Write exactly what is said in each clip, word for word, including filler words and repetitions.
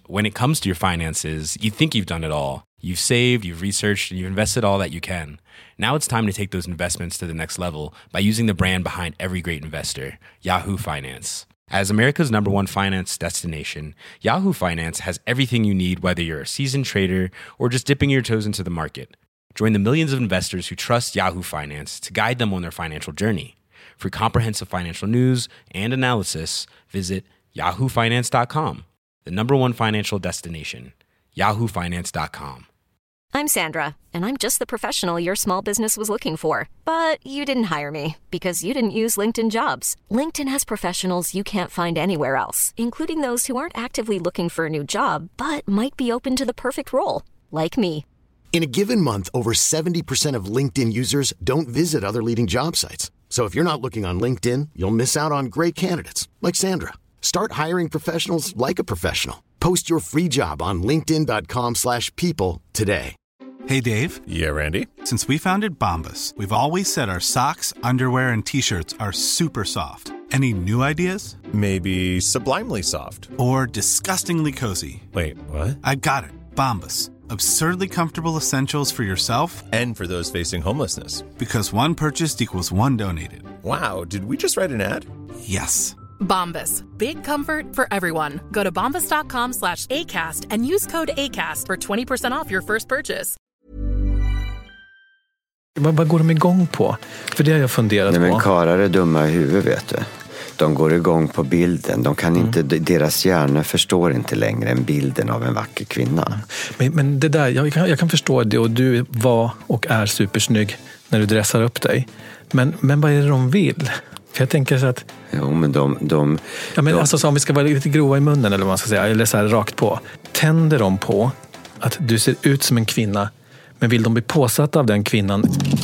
when it comes to your finances, you think you've done it all. You've saved, you've researched, and you've invested all that you can. Now it's time to take those investments to the next level by using the brand behind every great investor, Yahoo Finance. As America's number one finance destination, Yahoo Finance has everything you need, whether you're a seasoned trader or just dipping your toes into the market. Join the millions of investors who trust Yahoo Finance to guide them on their financial journey. For comprehensive financial news and analysis, visit yahoo finance dot com, the number one financial destination, yahoo finance dot com. I'm Sandra, and I'm just the professional your small business was looking for. But you didn't hire me because you didn't use LinkedIn Jobs. LinkedIn has professionals you can't find anywhere else, including those who aren't actively looking for a new job, but might be open to the perfect role, like me. In a given month, over seventy percent of LinkedIn users don't visit other leading job sites. So if you're not looking on LinkedIn, you'll miss out on great candidates like Sandra. Start hiring professionals like a professional. Post your free job on linkedin dot com slash people today. Hey, Dave. Yeah, Randy. Since we founded Bombas, we've always said our socks, underwear, and T-shirts are super soft. Any new ideas? Maybe sublimely soft. Or disgustingly cozy. Wait, what? I got it. Bombas. Absurdly comfortable essentials for yourself and for those facing homelessness. Because one purchased equals one donated. Wow, did we just write an ad? Yes. Bombas. Big comfort for everyone. Go to bombas dot com slash ACAST and use code ACAST for twenty percent off your first purchase. Vad, vad går de igång på? För det har jag funderat Nej, på. men karlar är dumma i huvudet, vet du. De går igång på bilden. De kan inte, mm. Deras hjärna förstår inte längre än bilden av en vacker kvinna. Men, men det där, jag kan, jag kan förstå det, och du var och är supersnygg när du dressar upp dig. Men, men vad är det de vill? För jag tänker så att... Jo, men de... de ja, men de, alltså så om vi ska vara lite grova i munnen, eller vad man ska säga, eller så här rakt på. Tänder de på att du ser ut som en kvinna, men vill de bli påsatta av den kvinnan?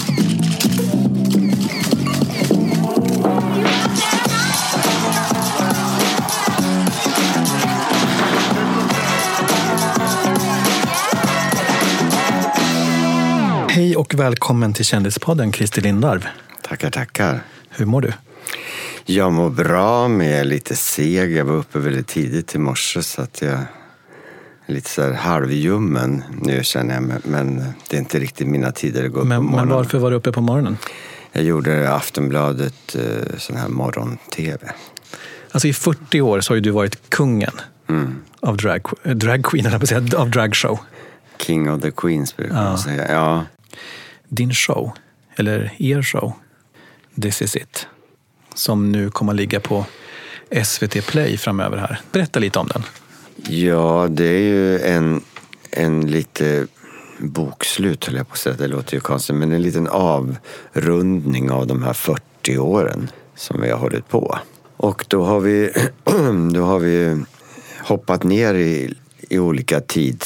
Hej och välkommen till Kändispodden, Christer Lindarw. Tackar, tackar. Hur mår du? Jag mår bra, men jag är lite seg. Jag var uppe väldigt tidigt i morse, så att jag är lite så här halvjummen nu, känner jag. Men det är inte riktigt mina tider att gå upp men, på morgonen. Men varför var du uppe på morgonen? Jag gjorde Aftonbladet, sån här morgon-tv. Alltså i fyrtio år så har ju du varit kungen mm. av drag, drag queen, eller på säga, av dragshow. King of the Queens brukar man säga, ja. Din show, eller er show, This is it, som nu kommer att ligga på S V T Play framöver här. Berätta lite om den. Ja, det är ju en, en lite bokslut, höll jag på att säga. Det låter ju konstigt, men en liten avrundning av de här fyrtio åren som vi har hållit på. Och då har vi, då har vi hoppat ner i, i olika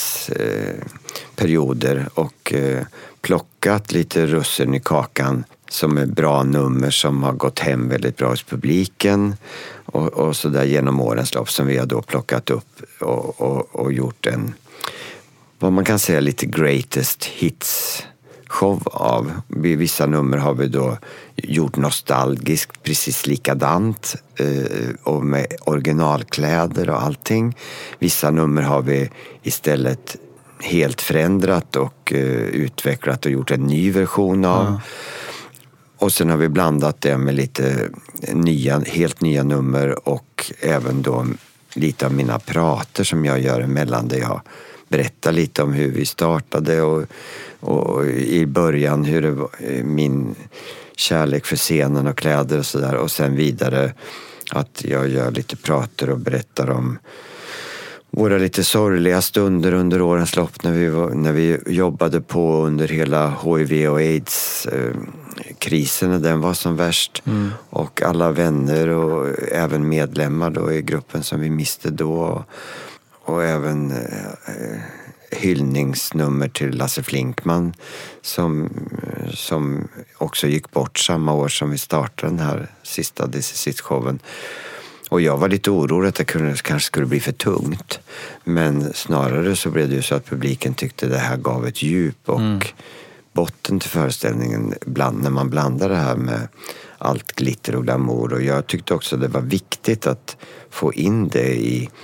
tidsperioder eh, och eh, plockat lite russin i kakan som är bra nummer som har gått hem väldigt bra hos publiken och, och så där genom årens lopp, som vi har då plockat upp och, och, och gjort en, vad man kan säga, lite greatest hits show av. Vid vissa nummer har vi då gjort nostalgiskt precis likadant eh, och med originalkläder och allting. Vissa nummer har vi istället helt förändrat och eh, utvecklat och gjort en ny version av. Mm. Och sen har vi blandat det med lite nya, helt nya nummer och även då lite av mina prater som jag gör emellan, där jag berättar lite om hur vi startade och, och i början hur det var, min kärlek för scenen och kläder och sådär, och sen vidare att jag gör lite prater och berättar om våra lite sorgliga stunder under årens lopp när vi, var, när vi jobbade på under hela H I V och AIDS eh, krisen när den var som värst. Mm. Och alla vänner och även medlemmar då i gruppen som vi miste då. Och, och även eh, hyllningsnummer till Lasse Flinkman som, som också gick bort samma år som vi startade den här sista This is it-showen. Och jag var lite orolig att det kunde, kanske skulle bli för tungt. Men snarare så blev det ju så att publiken tyckte det här gav ett djup och mm. botten till föreställningen bland, när man blandar det här med allt glitter och glamour. Och jag tyckte också det var viktigt att få in det i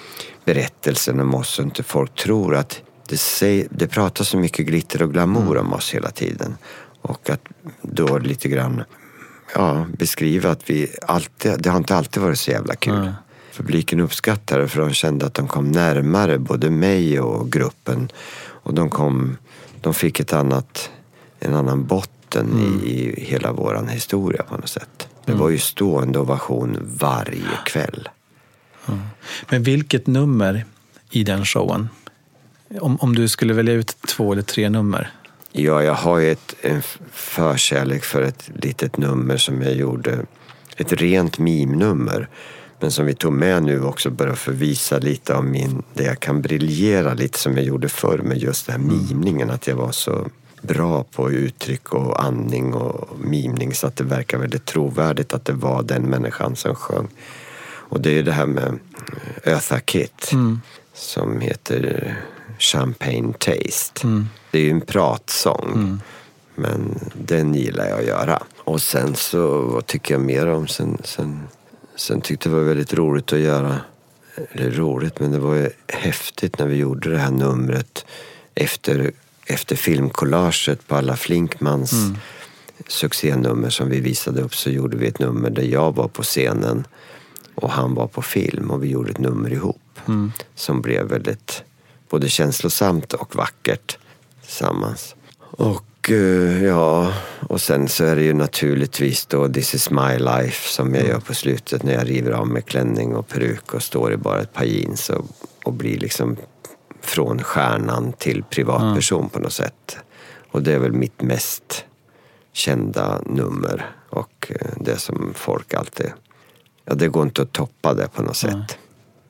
berättelsen om oss, och inte folk tror att det, säger, det pratar så mycket glitter och glamour om oss hela tiden. Och att då lite grann ja, beskriva att vi alltid, det har inte alltid varit så jävla kul. Mm. Publiken uppskattade det, för de kände att de kom närmare både mig och gruppen. Och de kom, de fick ett annat, en annan botten mm. i, i hela våran historia på något sätt. Det mm. var ju stående ovation varje kväll. Mm. Men vilket nummer i den showen? Om, om du skulle välja ut två eller tre nummer? Ja, jag har ju ett, en förkärlek för ett litet nummer som jag gjorde. Ett rent mimnummer. Men som vi tog med nu också, bara för att visa lite av min, det jag kan briljera lite som jag gjorde förr med just den här mimningen. Att jag var så bra på uttryck och andning och mimning så att det verkar väldigt trovärdigt att det var den människan som sjöng. Och det är det här med Eartha Kitt mm. som heter Champagne Taste. Mm. Det är ju en pratsång. Mm. Men den gillar jag att göra. Och sen så, vad tycker jag mer om? Sen, sen, sen tyckte jag det var väldigt roligt att göra. Eller roligt, men det var ju häftigt när vi gjorde det här numret efter, efter filmcollaget på alla Flinkmans mm. succénummer som vi visade upp, så gjorde vi ett nummer där jag var på scenen och han var på film, och vi gjorde ett nummer ihop mm. som blev väldigt både känslosamt och vackert tillsammans. Och ja, och sen så är det ju naturligtvis då This is my life som jag gör på slutet när jag river av med klänning och peruk och står i bara ett par jeans och, och blir liksom från stjärnan till privatperson mm. på något sätt. Och det är väl mitt mest kända nummer och det som folk alltid, ja, det går inte att toppa det på något mm. sätt.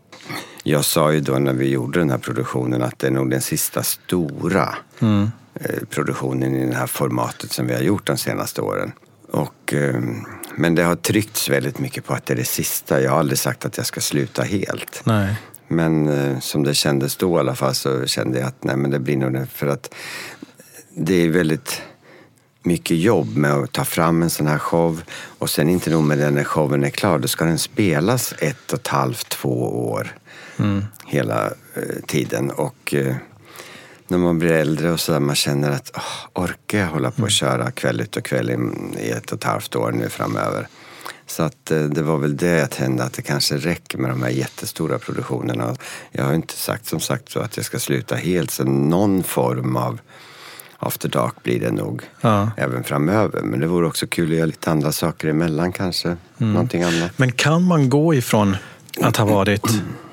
Jag sa ju då när vi gjorde den här produktionen att det är nog den sista stora mm. produktionen i det här formatet som vi har gjort de senaste åren. Och, men det har tryckts väldigt mycket på att det är det sista. Jag har aldrig sagt att jag ska sluta helt. Nej. Men som det kändes då i alla fall, så kände jag att nej, men det blir nog det. För att det är väldigt mycket jobb med att ta fram en sån här show. Och sen inte nog med den när showen är klar. Då ska den spelas ett och ett halvt, två år. Mm. Hela eh, tiden. Och eh, när man blir äldre och så där, man känner att oh, orkar jag hålla på att köra kväll ut och kväll i, i ett och ett halvt år nu framöver. Så att eh, det var väl det jag tände, att det kanske räcker med de här jättestora produktionerna. Jag har inte sagt som sagt så att jag ska sluta helt, så någon form av After Dark blir det nog ja. även framöver. Men det vore också kul att göra lite andra saker emellan kanske. Mm. Någonting annat. Men kan man gå ifrån att ha varit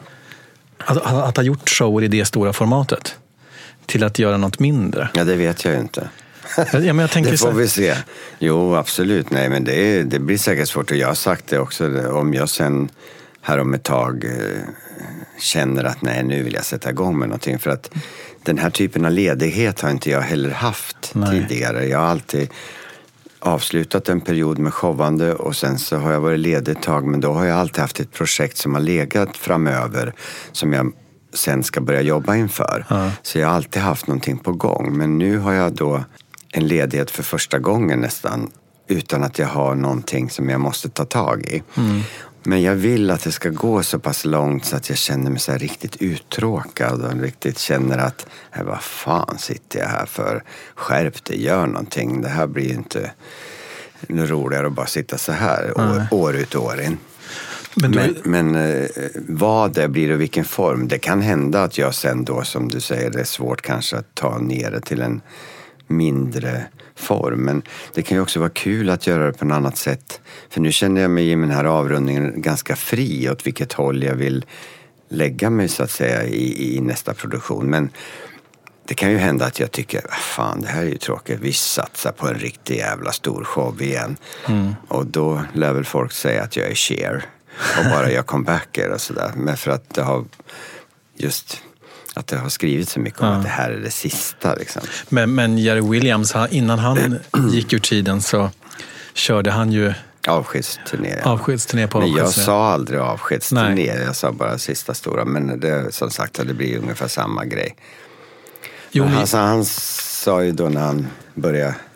att, att, att ha gjort shower i det stora formatet till att göra något mindre? Ja, det vet jag ju inte. Ja, men jag tänker det får så... vi se. Jo, absolut. Nej, men det, är, det blir säkert svårt. Och jag har sagt det också. Om jag sen här om ett tag eh, känner att nej, nu vill jag sätta igång med någonting. För att den här typen av ledighet har inte jag heller haft nej. tidigare. Jag har alltid avslutat en period med showande och sen så har jag varit ledig ett tag, men då har jag alltid haft ett projekt som har legat framöver som jag sen ska börja jobba inför. Ja. Så jag har alltid haft någonting på gång, men nu har jag då en ledighet för första gången nästan utan att jag har någonting som jag måste ta tag i. Mm. Men jag vill att det ska gå så pass långt så att jag känner mig så här riktigt uttråkad och riktigt känner att äh, vad fan sitter jag här för? Skärp dig, gör någonting. Det här blir ju inte roligare att bara sitta så här år, år ut och år in. Men, du... men, men eh, vad det blir och vilken form, det kan hända att jag sen då, som du säger, det är svårt kanske att ta ner det till en mindre form, men det kan ju också vara kul att göra det på ett annat sätt, för nu känner jag mig i den här avrundningen ganska fri åt vilket håll jag vill lägga mig så att säga i, i nästa produktion. Men det kan ju hända att jag tycker fan, det här är ju tråkigt, vi satsar på en riktig jävla stor show igen. Mm. Och då lär väl folk säga att jag är Cher och bara jag comebacker och sådär, men för att det har just att det har skrivit så mycket om ja. att det här är det sista liksom. Men, men Jerry Williams, innan han gick ur tiden så körde han ju avskedsturné. Ja. Avskedsturné på Men jag avskedsturné. sa aldrig avskedsturné, Nej. jag sa bara sista stora, men det, som sagt, det blir ungefär samma grej. Jo, han, alltså, han sa ju då när han började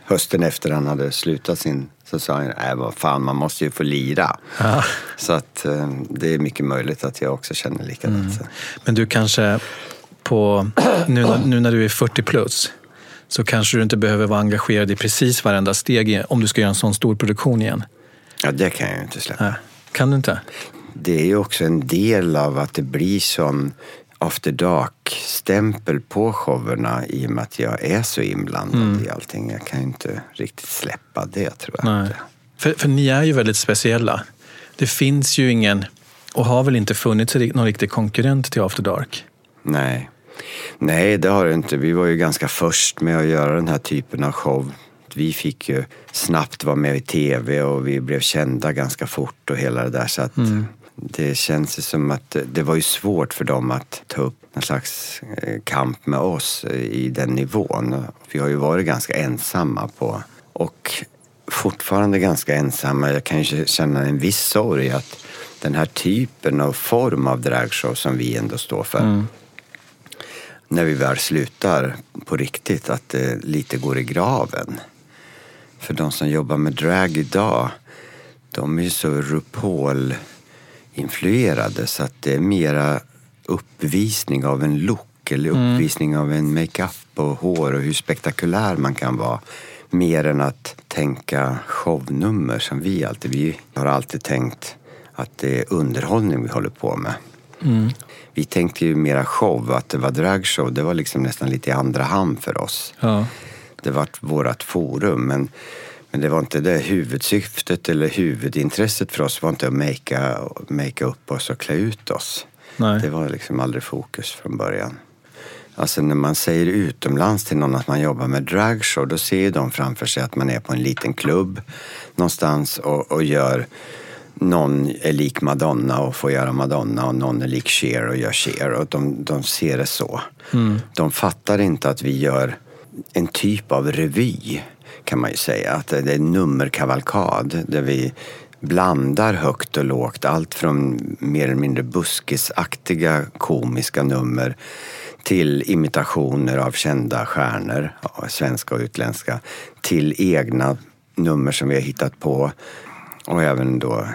hösten efter han hade slutat sin, så sa han, nej vad fan, man måste ju få lira. Ja. Så att eh, det är mycket möjligt att jag också känner likadant. Mm. Men du kanske, på, nu, nu när du är fyrtio plus, så kanske du inte behöver vara engagerad i precis varenda steg om du ska göra en sån stor produktion igen. Ja, det kan jag ju inte släppa. Ja. Kan du inte? Det är ju också en del av att det blir sån after dark-stämpel på showerna i och med att jag är så inblandad mm. i allting. Jag kan ju inte riktigt släppa det, tror jag. Nej. För, för ni är ju väldigt speciella. Det finns ju ingen, och har väl inte funnits någon riktig konkurrent till After Dark? Nej. Nej, det har det inte. Vi var ju ganska först med att göra den här typen av show. Vi fick ju snabbt vara med i tv och vi blev kända ganska fort och hela det där. Så att mm. det känns ju som att det var ju svårt för dem att ta upp en slags kamp med oss i den nivån. Vi har ju varit ganska ensamma på, och fortfarande ganska ensamma. Jag kan ju känna en viss sorg att den här typen av form av dragshow som vi ändå står för, mm. när vi väl slutar på riktigt, att det lite går i graven. För de som jobbar med drag idag, de är ju så RuPaul-influerade så att det är mera uppvisning av en look eller uppvisning mm. av en makeup och hår och hur spektakulär man kan vara. Mer än att tänka shownummer som vi alltid, vi har alltid tänkt att det är underhållning vi håller på med. Mm. Vi tänkte ju mera show, att det var dragshow, det var liksom nästan lite i andra hand för oss. Ja. Det var vårat forum, men, men det var inte det huvudsyftet eller huvudintresset för oss var inte att make, make upp oss och klä ut oss. Nej. Det var liksom aldrig fokus från början. Alltså när man säger utomlands till någon att man jobbar med dragshow, då ser de framför sig att man är på en liten klubb någonstans och, och gör, någon är lik Madonna och får göra Madonna och någon är lik Cher och gör Cher, och de, de ser det så. Mm. De fattar inte att vi gör en typ av revy, kan man ju säga. Att det är en nummerkavalkad där vi blandar högt och lågt. Allt från mer eller mindre buskisaktiga komiska nummer till imitationer av kända stjärnor, svenska och utländska, till egna nummer som vi har hittat på, och även då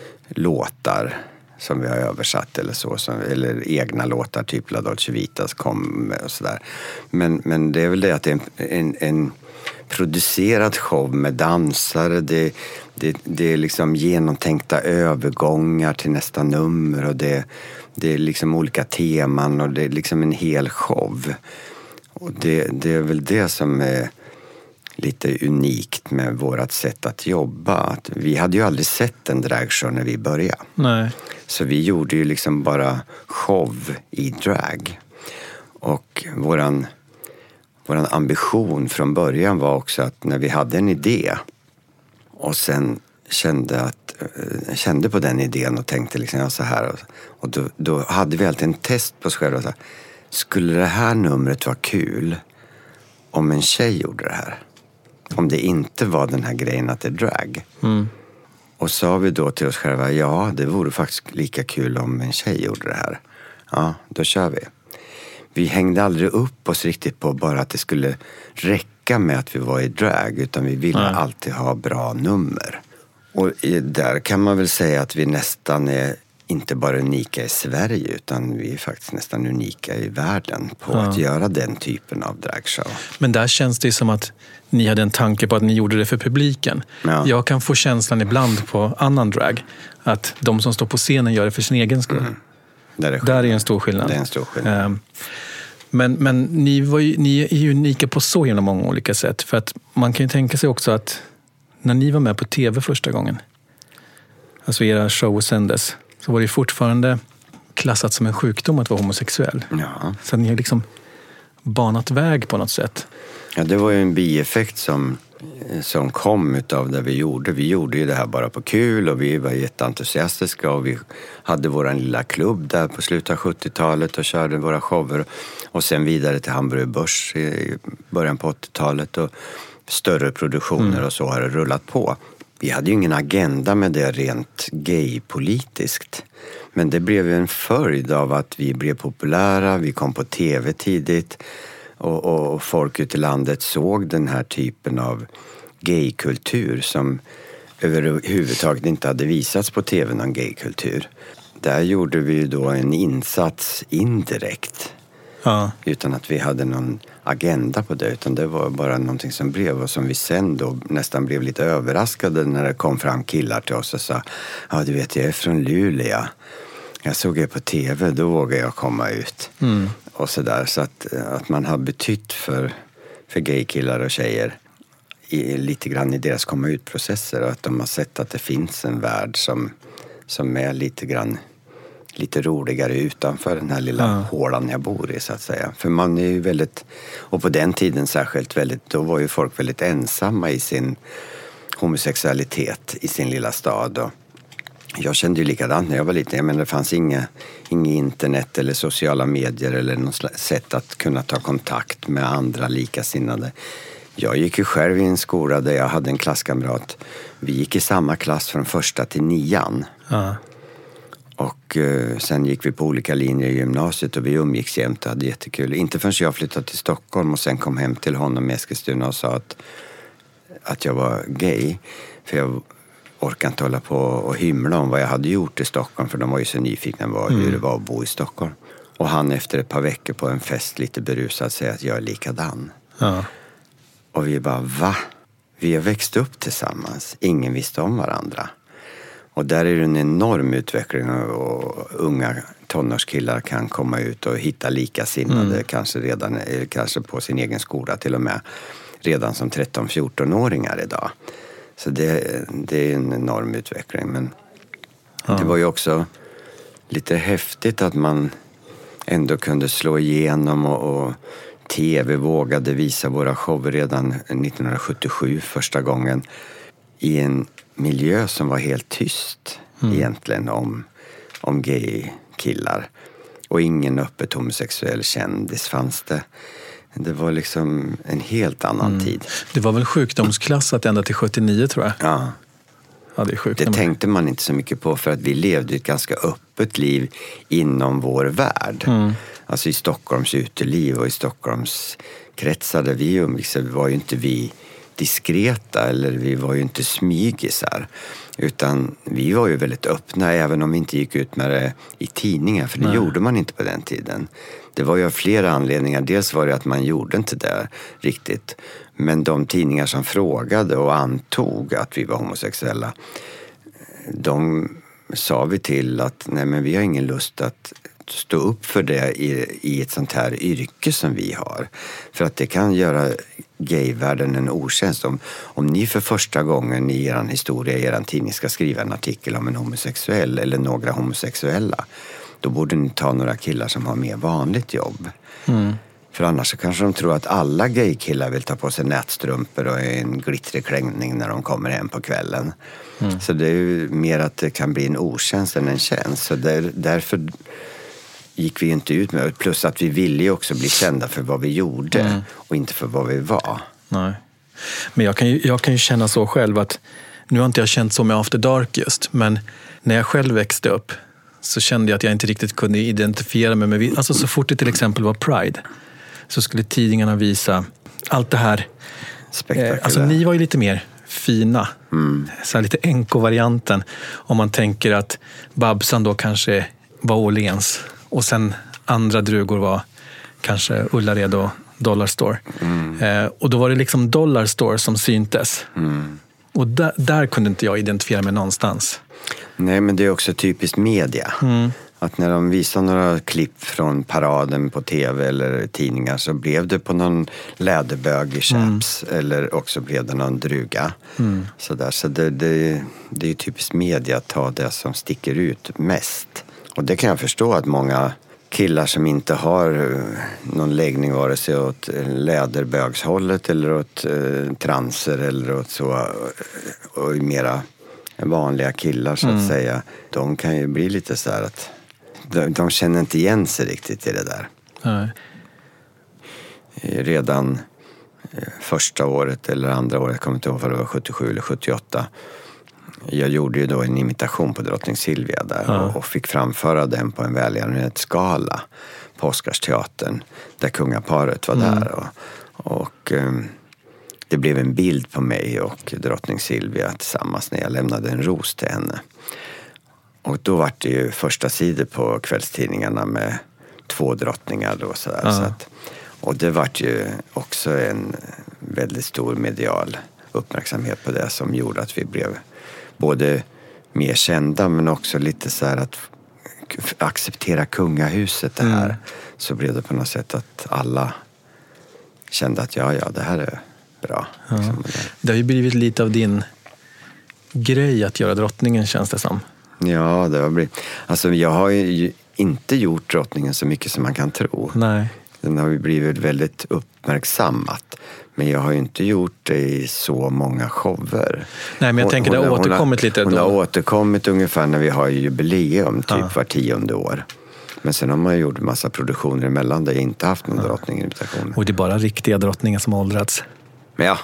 låtar som vi har översatt eller så, som, eller egna låtar, typ La Dolce Vitas kom och sådär. Men, men det är väl det att det är en, en, en producerad show med dansare, det, det, det är liksom genomtänkta övergångar till nästa nummer, och det, det är liksom olika teman, och det är liksom en hel show. Och det, det är väl det som är lite unikt med vårat sätt att jobba. Att vi hade ju aldrig sett en dragshow när vi började. Nej. Så vi gjorde ju liksom bara show i drag. Och våran, våran ambition från början var också att när vi hade en idé och sen kände, att, kände på den idén och tänkte liksom ja, så här. Och då, då hade vi alltid en test på oss själva. Så här, skulle det här numret vara kul om en tjej gjorde det här? Om det inte var den här grejen att det är drag. Mm. Och sa vi då till oss själva, ja, det vore faktiskt lika kul om en tjej gjorde det här. Ja, då kör vi. Vi hängde aldrig upp oss riktigt på bara att det skulle räcka med att vi var i drag, utan vi ville mm. alltid ha bra nummer. Och där kan man väl säga att vi nästan är inte bara unika i Sverige, utan vi är faktiskt nästan unika i världen på ja. att göra den typen av dragshow. Men där känns det som att ni hade en tanke på att ni gjorde det för publiken. Ja. Jag kan få känslan ibland på annan drag att de som står på scenen gör det för sin egen skull. Mm. Där, är där är en stor skillnad. Det är en stor skillnad. Um, men men ni, var ju, ni är ju unika på så genom många olika sätt. För att man kan ju tänka sig också att när ni var med på tv första gången, alltså era show sändes, så var det fortfarande klassat som en sjukdom att vara homosexuell. Ja. Så ni har liksom banat väg på något sätt. Ja, det var ju en bieffekt som, som kom utav det vi gjorde. Vi gjorde ju det här bara på kul och vi var jätteentusiastiska och vi hade våran lilla klubb där på slutet av sjuttiotalet och körde våra shower. Och sen vidare till Hamburger Börs i början på åttiotalet och större produktioner mm. och så har det rullat på. Vi hade ju ingen agenda med det rent gaypolitiskt. Men det blev en följd av att vi blev populära, vi kom på tv tidigt Och, och folk ute i landet såg den här typen av gaykultur som överhuvudtaget inte hade visats på tv, någon gaykultur. Där gjorde vi då en insats indirekt. Ja. Utan att vi hade någon agenda på det, utan det var bara någonting som blev och som vi sen då nästan blev lite överraskade när det kom fram killar till oss och sa, ja du vet jag är från Luleå, jag såg er på tv, då vågade jag komma ut. Mm. Och sådär, så att, att man har betytt för, för gaykillar och tjejer i, lite grann i deras komma ut-processer, och att de har sett att det finns en värld som, som är lite grann lite roligare utanför den här lilla ja. hålan jag bor i, så att säga. För man är ju väldigt, och på den tiden särskilt väldigt, då var ju folk väldigt ensamma i sin homosexualitet i sin lilla stad. Och jag kände ju likadant när jag var liten. Jag menar, det fanns inga, inga internet eller sociala medier eller något sätt att kunna ta kontakt med andra likasinnade. Jag gick ju själv i en skola där jag hade en klasskamrat. Vi gick i samma klass från första till nian. Ja. Och eh, sen gick vi på olika linjer i gymnasiet och vi umgicks jämt och hade jättekul. Inte förrän jag flyttade till Stockholm och sen kom hem till honom i Eskilstuna och sa att, att jag var gay. För jag orkade inte hålla på och hymla om vad jag hade gjort i Stockholm, för de var ju så nyfikna på mm. hur det var att bo i Stockholm. Och han efter ett par veckor på en fest lite berusad säger att jag är likadan. Ja. Och vi bara, va? Vi har växt upp tillsammans. Ingen visste om varandra. Och där är det en enorm utveckling och unga tonårskillar kan komma ut och hitta likasinnade mm. kanske redan, kanske på sin egen skola till och med, redan som tretton-fjorton-åringar idag. Så det, det är en enorm utveckling. Men ja. det var ju också lite häftigt att man ändå kunde slå igenom och, och tv vågade visa våra shower redan nittonhundrasjuttiosju första gången i en miljö som var helt tyst mm. egentligen om, om gay-killar. Och ingen öppet homosexuell kändis fanns det. Det var liksom en helt annan mm. tid. Det var väl sjukdomsklassat ända till sjuttionio tror jag. Ja. Ja, det är sjukt. Det tänkte man inte så mycket på, för att vi levde ett ganska öppet liv inom vår värld. Mm. Alltså i Stockholms uteliv och i Stockholms kretsar där vi umgicks var ju inte vi diskreta eller vi var ju inte smygisar, utan vi var ju väldigt öppna även om vi inte gick ut med det i tidningar, för det Nej. gjorde man inte på den tiden. Det var ju av flera anledningar. Dels var det att man gjorde inte det riktigt, men de tidningar som frågade och antog att vi var homosexuella, de sa vi till att nej, men vi har ingen lust att stå upp för det i, i ett sånt här yrke som vi har. För att det kan göra gayvärlden en otjänst. Om, om ni för första gången i er historia, i er tidning ska skriva en artikel om en homosexuell eller några homosexuella, då borde ni ta några killar som har mer vanligt jobb. Mm. För annars så kanske de tror att alla gaykillar vill ta på sig nätstrumpor och en glittrig klänning när de kommer hem på kvällen. Mm. Så det är ju mer att det kan bli en otjänst än en tjänst. Så där, därför gick vi inte ut med. Plus att vi ville ju också bli kända för vad vi gjorde mm. och inte för vad vi var. Nej. Men jag kan, ju, jag kan ju känna så själv att nu har inte jag känt så med After Dark just, men när jag själv växte upp så kände jag att jag inte riktigt kunde identifiera mig med, alltså så fort det till exempel var Pride så skulle tidningarna visa allt det här. Eh, alltså ni var ju lite mer fina. Mm. Så här lite enko-varianten. Om man tänker att Babsan då kanske var Åhléns och sen andra drugor var kanske Ullared och Dollar Store. Mm. Eh, och då var det liksom Dollar Store som syntes. Mm. Och där, där kunde inte jag identifiera mig någonstans. Nej, men det är också typiskt media. Mm. Att när de visar några klipp från paraden på tv eller tidningar så blev det på någon läderbög i chaps mm. eller också blev det någon druga. Mm. Så, där. Så det, det, det är ju typiskt media att ta det som sticker ut mest. Och det kan jag förstå att många killar som inte har någon läggning vare sig åt läderbögshållet eller åt eh, transer eller åt så och mera vanliga killar så att mm. säga, de kan ju bli lite så här att de, de känner inte igen sig riktigt i det där. Nej. Redan första året eller andra året, jag kommer inte ihåg vad det var, sjuttiosju eller sjuttioåtta, jag gjorde ju då en imitation på drottning Silvia där Ja. och, och fick framföra den på en välgörenhetsgala på Oscarsteatern där kungaparet var Mm. där. Och, och um, det blev en bild på mig och drottning Silvia tillsammans när jag lämnade en ros till henne. Och då var det ju första sidor på kvällstidningarna med två drottningar då sådär. Ja. Så att, och det var ju också en väldigt stor medial uppmärksamhet på det som gjorde att vi blev både mer kända men också lite så här att acceptera kungahuset det här. Mm. Så blev det på något sätt att alla kände att ja, ja, det här är bra. Ja. Liksom. Det har ju blivit lite av din grej att göra drottningen, känns det som. Ja, det har blivit. Alltså jag har ju inte gjort drottningen så mycket som man kan tro. Nej. Den har ju blivit väldigt uppmärksammat. Men jag har ju inte gjort det i så många shower. Nej, men jag hon, tänker det har återkommit hon, lite. Hon då. har återkommit ungefär när vi har jubileum, typ Ja. var tionde år. Men sen har man gjort en massa produktioner emellan där jag inte haft någon ja. drottninginvitation. Och det är bara riktiga drottningar som har åldrats. Ja.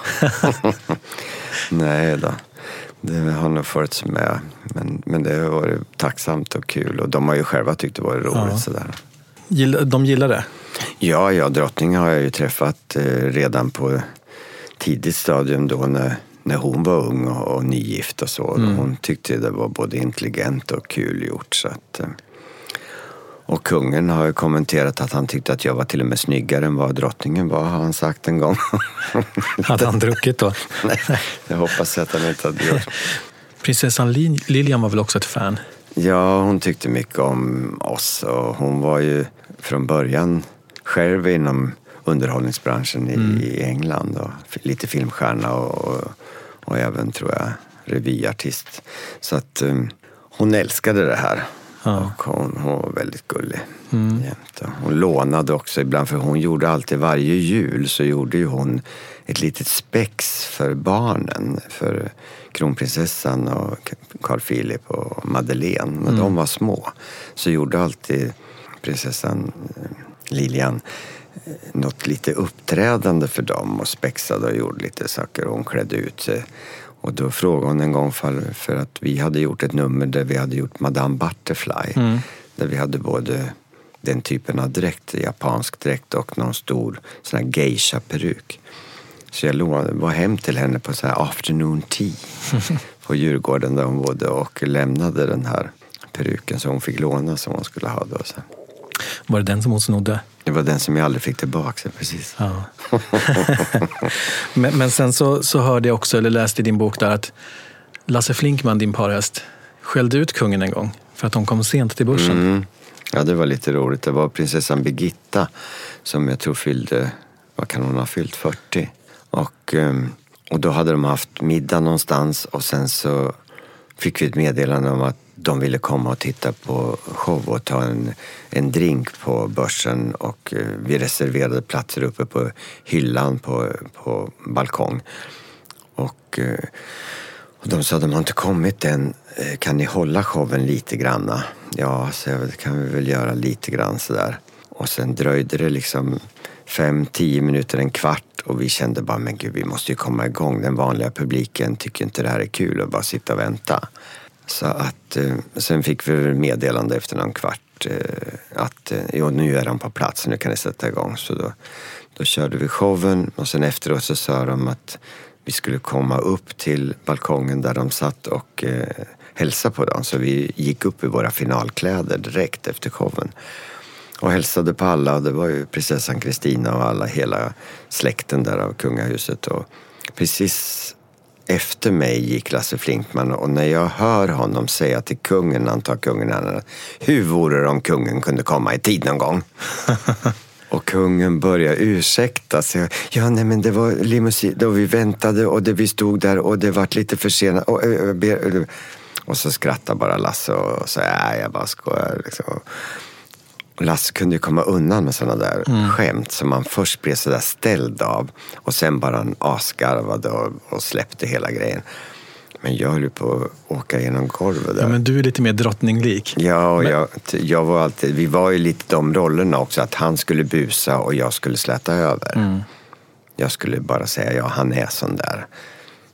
Nej då. Det har nog förts med. Men, men det har varit tacksamt och kul. Och de har ju själva tyckt det var roligt. Ja. Sådär. De gillar det? Ja, ja, drottningen har jag ju träffat eh, redan på tidigt stadium då när, när hon var ung och, och nygift och så. Mm. Hon tyckte det var både intelligent och kul gjort. Så att, eh, och kungen har ju kommenterat att han tyckte att jag var till och med snyggare än vad drottningen var, har han sagt en gång. Hade han druckit då? Nej, jag hoppas att han inte hade gjort. Prinsessan Lilian var väl också ett fan? Ja, hon tyckte mycket om oss och hon var ju från början själv inom underhållningsbranschen i, mm. i England och lite filmstjärna och, och, och även, tror jag, revyartist. Så att um, hon älskade det här. Ja. Och hon, hon var väldigt gullig. Mm. Hon lånade också ibland, för hon gjorde alltid, varje jul så gjorde ju hon ett litet spex för barnen, för kronprinsessan och Carl Philip och Madeleine. När mm. de var små så gjorde alltid prinsessan Lilian något lite uppträdande för dem och spexade och gjorde lite saker och hon klädde ut sig. Och då frågade hon en gång för, för att vi hade gjort ett nummer där vi hade gjort Madame Butterfly. Mm. Där vi hade både den typen av dräkt, japansk dräkt och någon stor sån här geisha-peruk. Så jag var hem till henne på så här afternoon tea på Djurgården där hon bodde och lämnade den här peruken som hon fick låna som hon skulle ha då. Så. Var det den som hon snodde? Det var den som jag aldrig fick tillbaka, precis. Ja. men, men sen så, så hörde jag också, eller läste i din bok där, att Lasse Flinkman, din parhäst, skällde ut kungen en gång för att de kom sent till börsen. Mm. Ja, det var lite roligt. Det var prinsessan Birgitta som jag tror fyllde, vad kan hon ha fyllt, fyrtio. Och, och då hade de haft middag någonstans och sen så fick vi ett meddelande om att de ville komma och titta på show och ta en, en drink på börsen och vi reserverade platser uppe på hyllan på, på balkong. Och, och de sa att de har inte kommit än. Kan ni hålla showen lite granna? Ja, så det kan vi väl göra lite grann sådär. Och sen dröjde det liksom fem, tio minuter, en kvart och vi kände bara, men gud, vi måste ju komma igång. Den vanliga publiken tycker inte det här är kul att bara sitta och vänta. Så att, eh, sen fick vi meddelande efter någon kvart eh, att eh, jo, nu är de på plats, nu kan ni sätta igång. Så då, då körde vi showen och sen efteråt så sa de att vi skulle komma upp till balkongen där de satt och eh, hälsa på dem. Så vi gick upp i våra finalkläder direkt efter showen. Och hälsade på alla. Det var ju prinsessan Kristina och alla, hela släkten där av kungahuset. Och precis efter mig gick Lasse Flinkman. Och när jag hör honom säga till kungen, han tar kungen här, hur vore det om kungen kunde komma i tid någon gång? Och kungen börjar ursäkta sig. Ja, nej, men det var limousin då vi väntade och det, vi stod där och det var lite försenat. Och, och, och så skrattar bara Lasse och så ja, jag bara skojar liksom. Lasse kunde ju komma undan med sådana där mm. skämt som man först blev så där ställd av och sen bara en asgarvade och, och släppte hela grejen. Men jag höll ju på att åka genom golvet där. Ja, men du är lite mer drottninglik. Ja, och men... jag, jag var alltid, vi var ju lite de rollerna också, att han skulle busa och jag skulle släta över. Mm. Jag skulle bara säga, ja, han är sån där.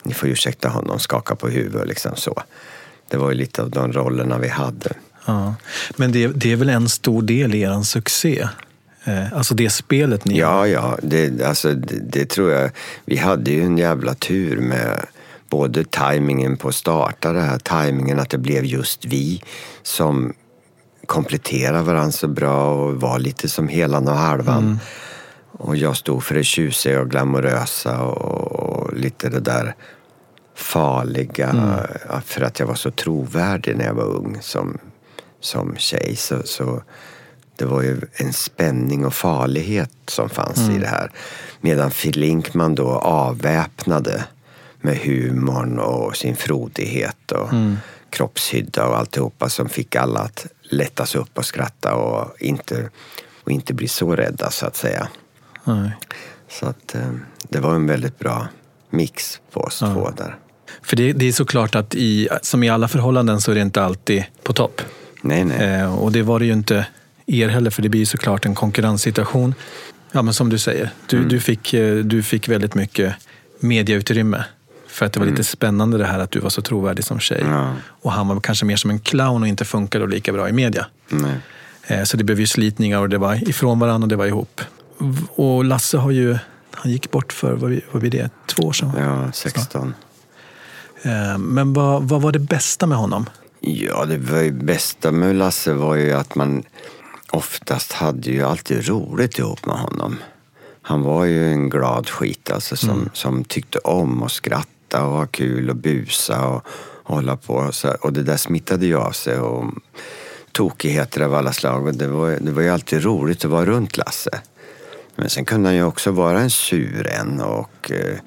ni får ursäkta honom, skaka på huvudet liksom så. Det var ju lite av de rollerna vi hade. Ja. Men det, det är väl en stor del i er succé? Eh, alltså det spelet ni... Ja, ja. Det, alltså, det, det tror jag. Vi hade ju en jävla tur med både tajmingen på att starta det här, tajmingen att det blev just vi som kompletterar varandra så bra och var lite som helan och halvan. Mm. Och jag stod för det tjusiga och glamorösa och lite det där farliga mm. för att jag var så trovärdig när jag var ung som, som tjej. Så, så det var ju en spänning och farlighet som fanns mm. i det här. Medan Phil Linkman då avväpnade med humorn och sin frodighet och mm. kroppshydda och alltihopa som fick alla att lättas upp och skratta och inte, och inte bli så rädda så att säga. Nej. Så att eh, det var en väldigt bra mix på oss ja. två där. För det, det är såklart att i, som i alla förhållanden så är det inte alltid på topp. Nej, nej. Eh, och det var det ju inte er heller, för det blir ju såklart en konkurrenssituation. Ja, men som du säger, du, mm. du, fick, du fick väldigt mycket mediautrymme. För att det var mm. lite spännande det här att du var så trovärdig som tjej. Ja. Och han var kanske mer som en clown och inte funkade lika bra i media. Nej. Eh, så det blev ju slitningar och det var ifrån varandra och det var ihop. Och Lasse har ju, han gick bort för, vad, vad blir det, två år sedan? Ja, sexton. Eh, men vad, vad var det bästa med honom? Ja, det var ju bästa med Lasse var ju att man oftast hade ju alltid roligt ihop med honom. Han var ju en glad skit alltså, som, mm. som tyckte om att skratta och ha kul och busa och, och hålla på. Så, och det där smittade ju av sig och tokigheter av alla slag. Och det, var, det var ju alltid roligt att vara runt Lasse. Men sen kunde han ju också vara en sur en och eh,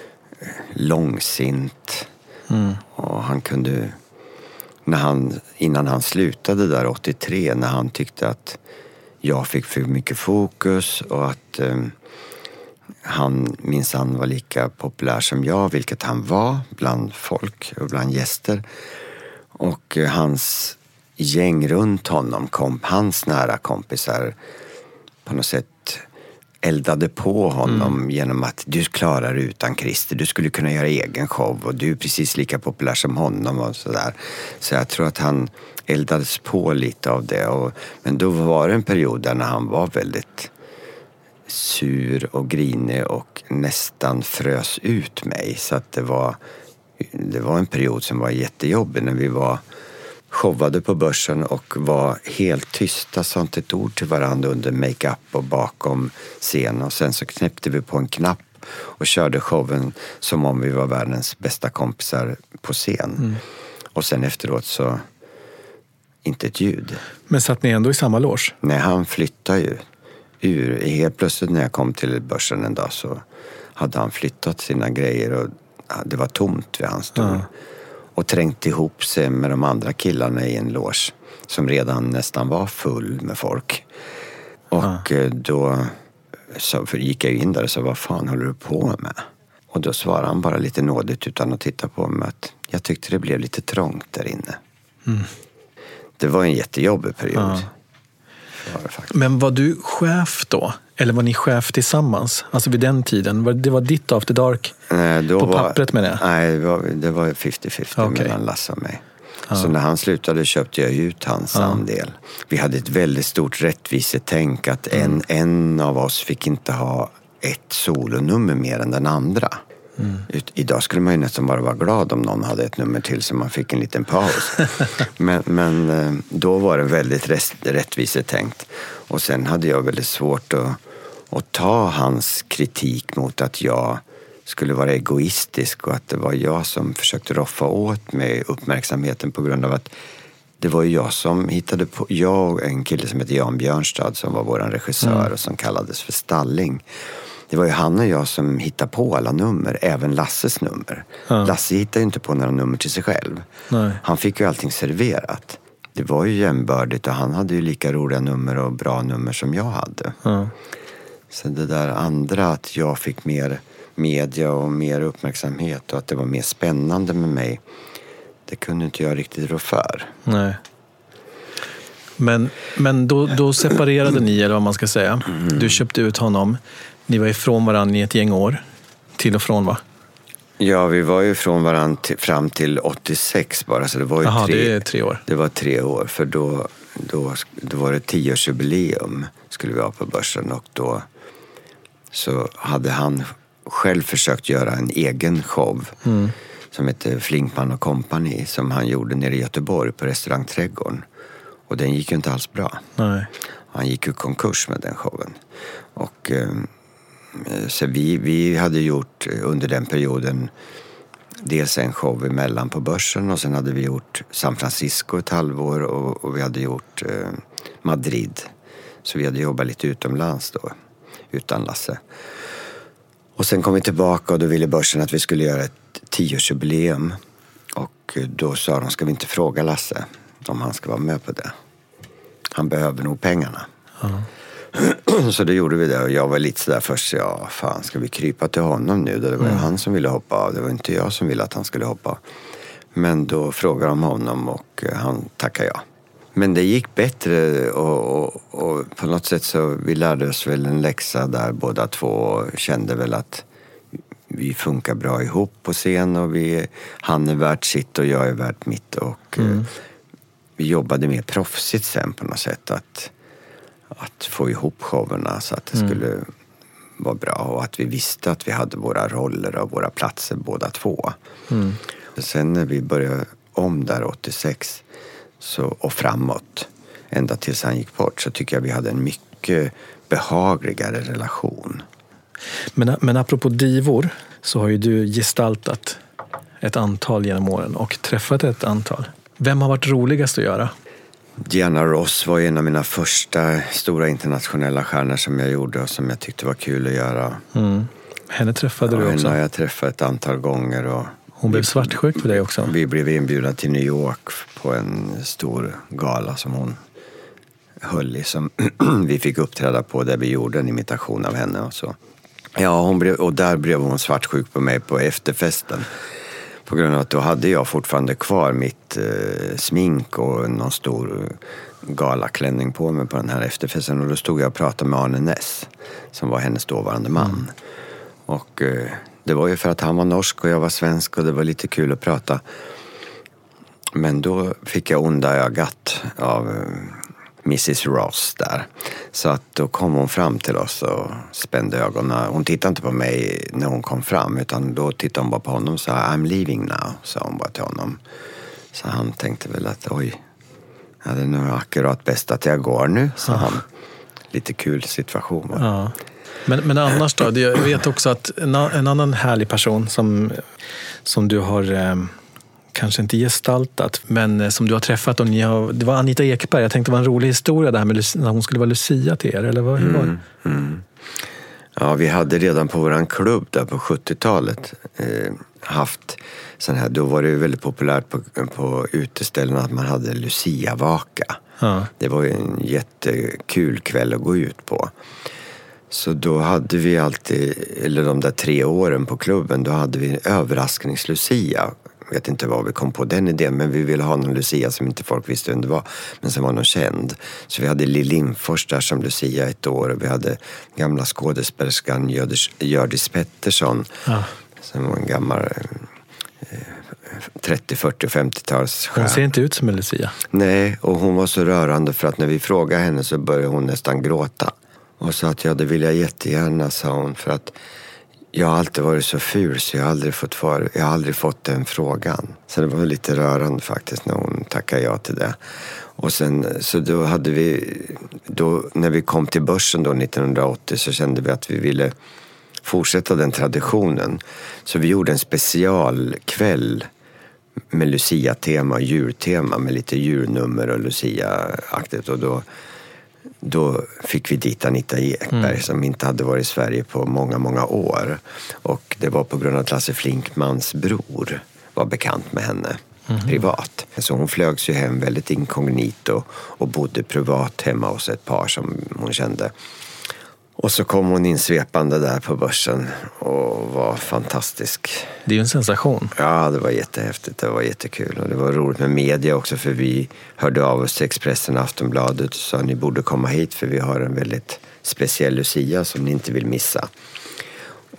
långsint. Mm. Och han kunde... När han, innan han slutade där åttiotre, när han tyckte att jag fick för mycket fokus och att eh, han minsann var lika populär som jag, vilket han var bland folk och bland gäster. Och eh, hans gäng runt honom, kom, hans nära kompisar på något sätt eldade på honom mm. genom att du klarar utan Christer, du skulle kunna göra egen show och du är precis lika populär som honom och sådär. Så jag tror att han eldades på lite av det. Och, men då var det en period där när han var väldigt sur och grinig och nästan frös ut mig. Så att det var, det var en period som var jättejobbig när vi var showade på börsen och var helt tysta, sa inte ett ord till varandra under make-up och bakom scenen. Och sen så knäppte vi på en knapp och körde showen som om vi var världens bästa kompisar på scen. Mm. Och sen efteråt så inte ett ljud. Men satt ni ändå i samma loge? Nej, han flyttade ju ur. Helt plötsligt när jag kom till börsen en dag så hade han flyttat sina grejer och det var tomt vid hans stol. Ja. Och trängt ihop sig med de andra killarna i en loge som redan nästan var full med folk. Och ja. då så gick jag in där och sa, vad fan håller du på med? Och då svarade han bara lite nådigt utan att titta på mig att jag tyckte det blev lite trångt där inne. Mm. Det var en jättejobbig period. Ja. Var det Men var du chef då? Eller var ni chef tillsammans? Alltså vid den tiden? Det var ditt After Dark nej, då på var, pappret med det? Nej, det var, det var femtio femtio okay. mellan Lasse och mig. Ja. Så när han slutade köpte jag ut hans ja. andel. Vi hade ett väldigt stort rättvisetänk att en, mm. en av oss fick inte ha ett solonummer mer än den andra. Mm. Idag skulle man ju nästan bara vara glad om någon hade ett nummer till så man fick en liten paus. men, men då var det väldigt rättvisetänkt. Och sen hade jag väldigt svårt att, att ta hans kritik mot att jag skulle vara egoistisk och att det var jag som försökte roffa åt mig uppmärksamheten på grund av att det var ju jag som hittade på, jag och en kille som heter Jan Björnstad som var våran regissör mm. och som kallades för Stalling. Det var ju han och jag som hittade på alla nummer, även Lasses nummer. Ja. Lasse hittade ju inte på några nummer till sig själv. Nej. Han fick ju allting serverat. Det var ju jämbördigt och han hade ju lika roliga nummer och bra nummer som jag hade. Ja. Så det där andra att jag fick mer media och mer uppmärksamhet och att det var mer spännande med mig, det kunde inte jag riktigt rå för. Nej. Men, men då, då separerade ni, eller vad man ska säga. Mm. Du köpte ut honom. Ni var ifrån varandra i ett gäng år. Till och från, va? Ja, vi var ju från varandra t- fram till åttiosex bara, så det var ju Aha, tre, det är tre år. Det var tre år, för då, då, då var det tioårsjubileum skulle vi ha på börsen, och då så hade han själv försökt göra en egen show mm. som heter Flinkman och Company, som han gjorde nere i Göteborg på restaurangträdgården. Och den gick ju inte alls bra. Nej. Han gick ju konkurs med den showen. Och eh, så vi, vi hade gjort under den perioden dels en show emellan på börsen, och sen hade vi gjort San Francisco ett halvår, och, och vi hade gjort eh, Madrid. Så vi hade jobbat lite utomlands då, utan Lasse. Och sen kom vi tillbaka, och då ville börsen att vi skulle göra ett tioårsjubileum. Och då sa de, ska vi inte fråga Lasse om han ska vara med på det? Han behöver nog pengarna. Uh-huh. Så det gjorde vi det, och jag var lite sådär först, ja fan, ska vi krypa till honom nu? Det var ju mm. han som ville hoppa av, det var inte jag som ville att han skulle hoppa. Men då frågade de honom, och han tackade ja. Men det gick bättre, och, och, och på något sätt så vi lärde oss väl en läxa där båda två, och kände väl att vi funkar bra ihop på scen, och vi, han är värt sitt och jag är värt mitt, och mm. vi jobbade mer proffsigt sen på något sätt, att, att få ihop showerna så att det mm. skulle vara bra, och att vi visste att vi hade våra roller och våra platser båda två. Mm. Sen när vi började om där åttiosex så, och framåt, ända tills han gick bort, så tycker jag vi hade en mycket behagligare relation. Men, men apropå divor, så har ju du gestaltat ett antal genom åren och träffat ett antal. Vem har varit roligast att göra? Diana Ross var en av mina första stora internationella stjärnor som jag gjorde, och som jag tyckte var kul att göra. Mm. Henne träffade ja, du också? Henne har jag träffat ett antal gånger. Och hon blev svartsjuk för dig också? Vi blev inbjudna till New York på en stor gala som hon höll i, som vi fick uppträda på, där vi gjorde en imitation av henne och så. Ja, hon blev, och där blev hon svartsjuk på mig på efterfesten. På grund av att då hade jag fortfarande kvar mitt eh, smink och någon stor galaklänning på mig på den här efterfesten. Och då stod jag och pratade med Arne Ness, som var hennes dåvarande man. Mm. Och eh, det var ju för att han var norsk och jag var svensk, och det var lite kul att prata. Men då fick jag onda ögat av eh, missus Ross där. Så att då kom hon fram till oss och spände ögonen. Hon tittade inte på mig när hon kom fram, utan då tittade hon bara på honom och sa I'm leaving now, sa hon bara till honom. Så han tänkte väl att oj, ja, det är nog akkurat bäst att jag går nu, sa han. Lite kul situation. Ja. Men, men annars då, jag vet också att en, en annan härlig person som, som du har eh, kanske inte gestaltat, men som du har träffat, och ni har, det var Anita Ekberg. Jag tänkte det var en rolig historia där med när hon skulle vara Lucia till er, eller vad, hur var det? Mm, mm. Ja, vi hade redan på våran klubb där på sjuttiotalet eh, haft sån här, då var det ju väldigt populärt på, på uteställen att man hade Lucia-vaka. Ja. Det var ju en jättekul kväll att gå ut på. Så då hade vi alltid, eller de där tre åren på klubben, då hade vi en överrasknings-Lucia. Jag vet inte vad vi kom på den idén, men vi ville ha någon Lucia som inte folk visste vem det var, men som var någon känd. Så vi hade Lill Lindfors där som Lucia ett år, och vi hade gamla skådespelerskan Hjördis Pettersson, ja. Som var en gammal eh, trettio, fyrtio, femtio-tals. Hon ser inte ut som en Lucia. Nej, och hon var så rörande för att när vi frågade henne så började hon nästan gråta. Och sa att ja, det vill jag jättegärna, sa hon, för att jag har alltid varit så ful så jag har aldrig fått, för, jag har aldrig fått den frågan. Så det var lite rörande faktiskt när hon tackade ja till det. Och sen, så då hade vi, då, när vi kom till börsen då nittonhundraåttio, så kände vi att vi ville fortsätta den traditionen. Så vi gjorde en specialkväll med Lucia-tema och djurtema, med lite djurnummer och Lucia-aktigt. Och då Då fick vi dit Anita Ekberg mm. som inte hade varit i Sverige på många, många år. Och det var på grund av att Lasse Flinkmans bror var bekant med henne mm. privat. Så hon flögs ju hem väldigt inkognito och bodde privat hemma hos ett par som hon kände. Och så kom hon in svepande där på börsen och var fantastisk. Det är ju en sensation. Ja, det var jättehäftigt. Det var jättekul. Och det var roligt med media också, för vi hörde av oss till Expressen och Aftonbladet och sa att ni borde komma hit, för vi har en väldigt speciell Lucia som ni inte vill missa.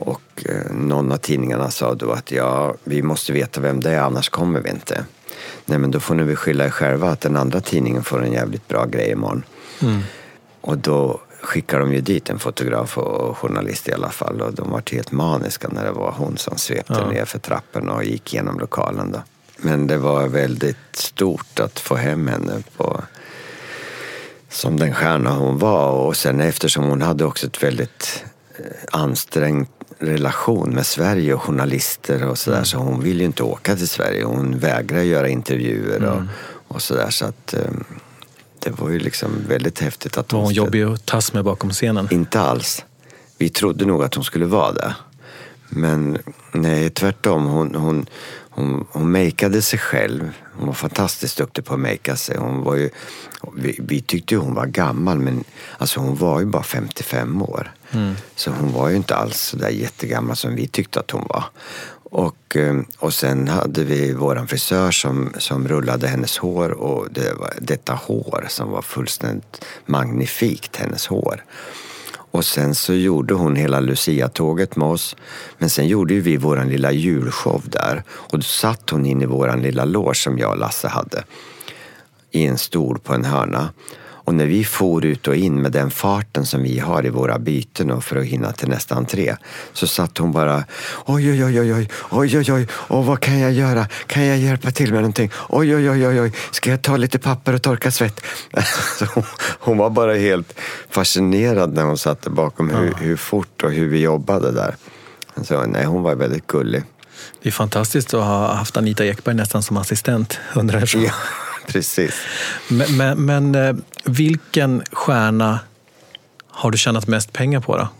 Och eh, någon av tidningarna sa då att ja, vi måste veta vem det är, annars kommer vi inte. Nej, men då får ni väl skylla er själva att den andra tidningen får en jävligt bra grej imorgon. Mm. Och då skickar de ju dit en fotograf och journalist i alla fall. Och de var helt maniska när det var hon som svepte ja. ner för trappen och gick genom lokalen då. Men det var väldigt stort att få hem henne på, som den stjärna hon var. Och sen eftersom hon hade också ett väldigt ansträngd relation med Sverige och journalister och sådär. Mm. Så hon ville ju inte åka till Sverige. Hon vägrade göra intervjuer och, mm. och sådär. Så att um, det var ju liksom väldigt häftigt att hon... Var hon jobbig att tas med bakom scenen? Inte alls. Vi trodde nog att hon skulle vara det. Men nej, tvärtom. Hon, hon, hon, hon makeade sig själv. Hon var fantastiskt duktig på att makea sig. Hon var ju, vi, vi tyckte ju hon var gammal, men alltså hon var ju bara femtiofem år. Mm. Så hon var ju inte alls så där jättegammal som vi tyckte att hon var. Och, och sen hade vi våran frisör som, som rullade hennes hår. Och det var detta hår som var fullständigt magnifikt, hennes hår. Och sen så gjorde hon hela Lucia-tåget med oss. Men sen gjorde ju vi våran lilla julshow där. Och då satt hon in i våran lilla loge som jag och Lasse hade. I en stol på en hörna. Och när vi for ut och in med den farten som vi har i våra byten och för att hinna till nästa entré, så satt hon bara oj, oj, oj, oj, oj, oj, oj, oj, och vad kan jag göra? Kan jag hjälpa till med någonting? Oj, oj, oj, oj, oj, ska jag ta lite papper och torka svett? Så hon, hon var bara helt fascinerad när hon satt bakom hur, ja. hur fort och hur vi jobbade där. Så nej, hon var väldigt gullig. Det är fantastiskt att ha haft Anita Ekberg nästan som assistent under en show. Ja. Precis. Men, men, men vilken stjärna har du tjänat mest pengar på då?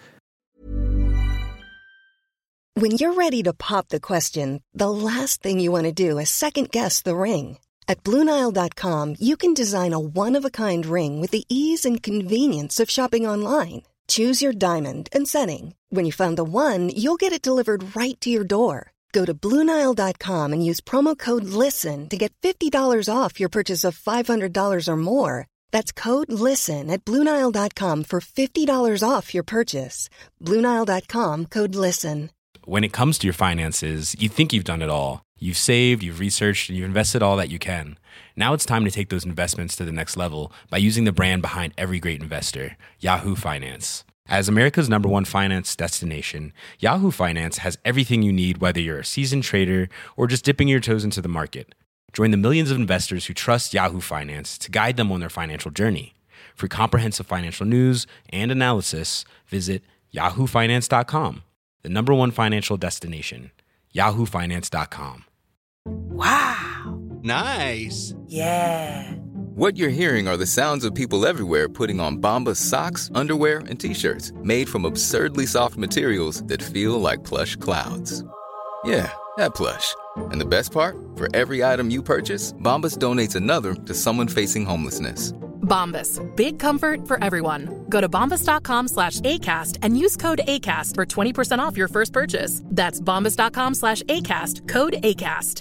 When you're ready to pop the question, the last thing you want to do is second guess the ring. At Blue Nile dot com you can design a one-of-a-kind ring with the ease and convenience of shopping online. Choose your diamond and setting. When you find the one, you'll get it delivered right to your door. Go to Blue Nile dot com and use promo code LISTEN to get fifty dollars off your purchase of five hundred dollars or more. That's code LISTEN at Blue Nile dot com for fifty dollars off your purchase. Blue Nile dot com, code LISTEN. When it comes to your finances, you think you've done it all. You've saved, you've researched, and you've invested all that you can. Now it's time to take those investments to the next level by using the brand behind every great investor, Yahoo Finance. As America's number one finance destination, Yahoo Finance has everything you need, whether you're a seasoned trader or just dipping your toes into the market. Join the millions of investors who trust Yahoo Finance to guide them on their financial journey. For comprehensive financial news and analysis, visit yahoo finance dot com, the number one financial destination, yahoo finance dot com. Wow. Nice. Yeah. What you're hearing are the sounds of people everywhere putting on Bombas socks, underwear, and T-shirts made from absurdly soft materials that feel like plush clouds. Yeah, that plush. And the best part? For every item you purchase, Bombas donates another to someone facing homelessness. Bombas. Big comfort for everyone. Go to bombas dot com slash ACAST and use code ACAST for twenty percent off your first purchase. That's bombas dot com slash ACAST. Code ACAST.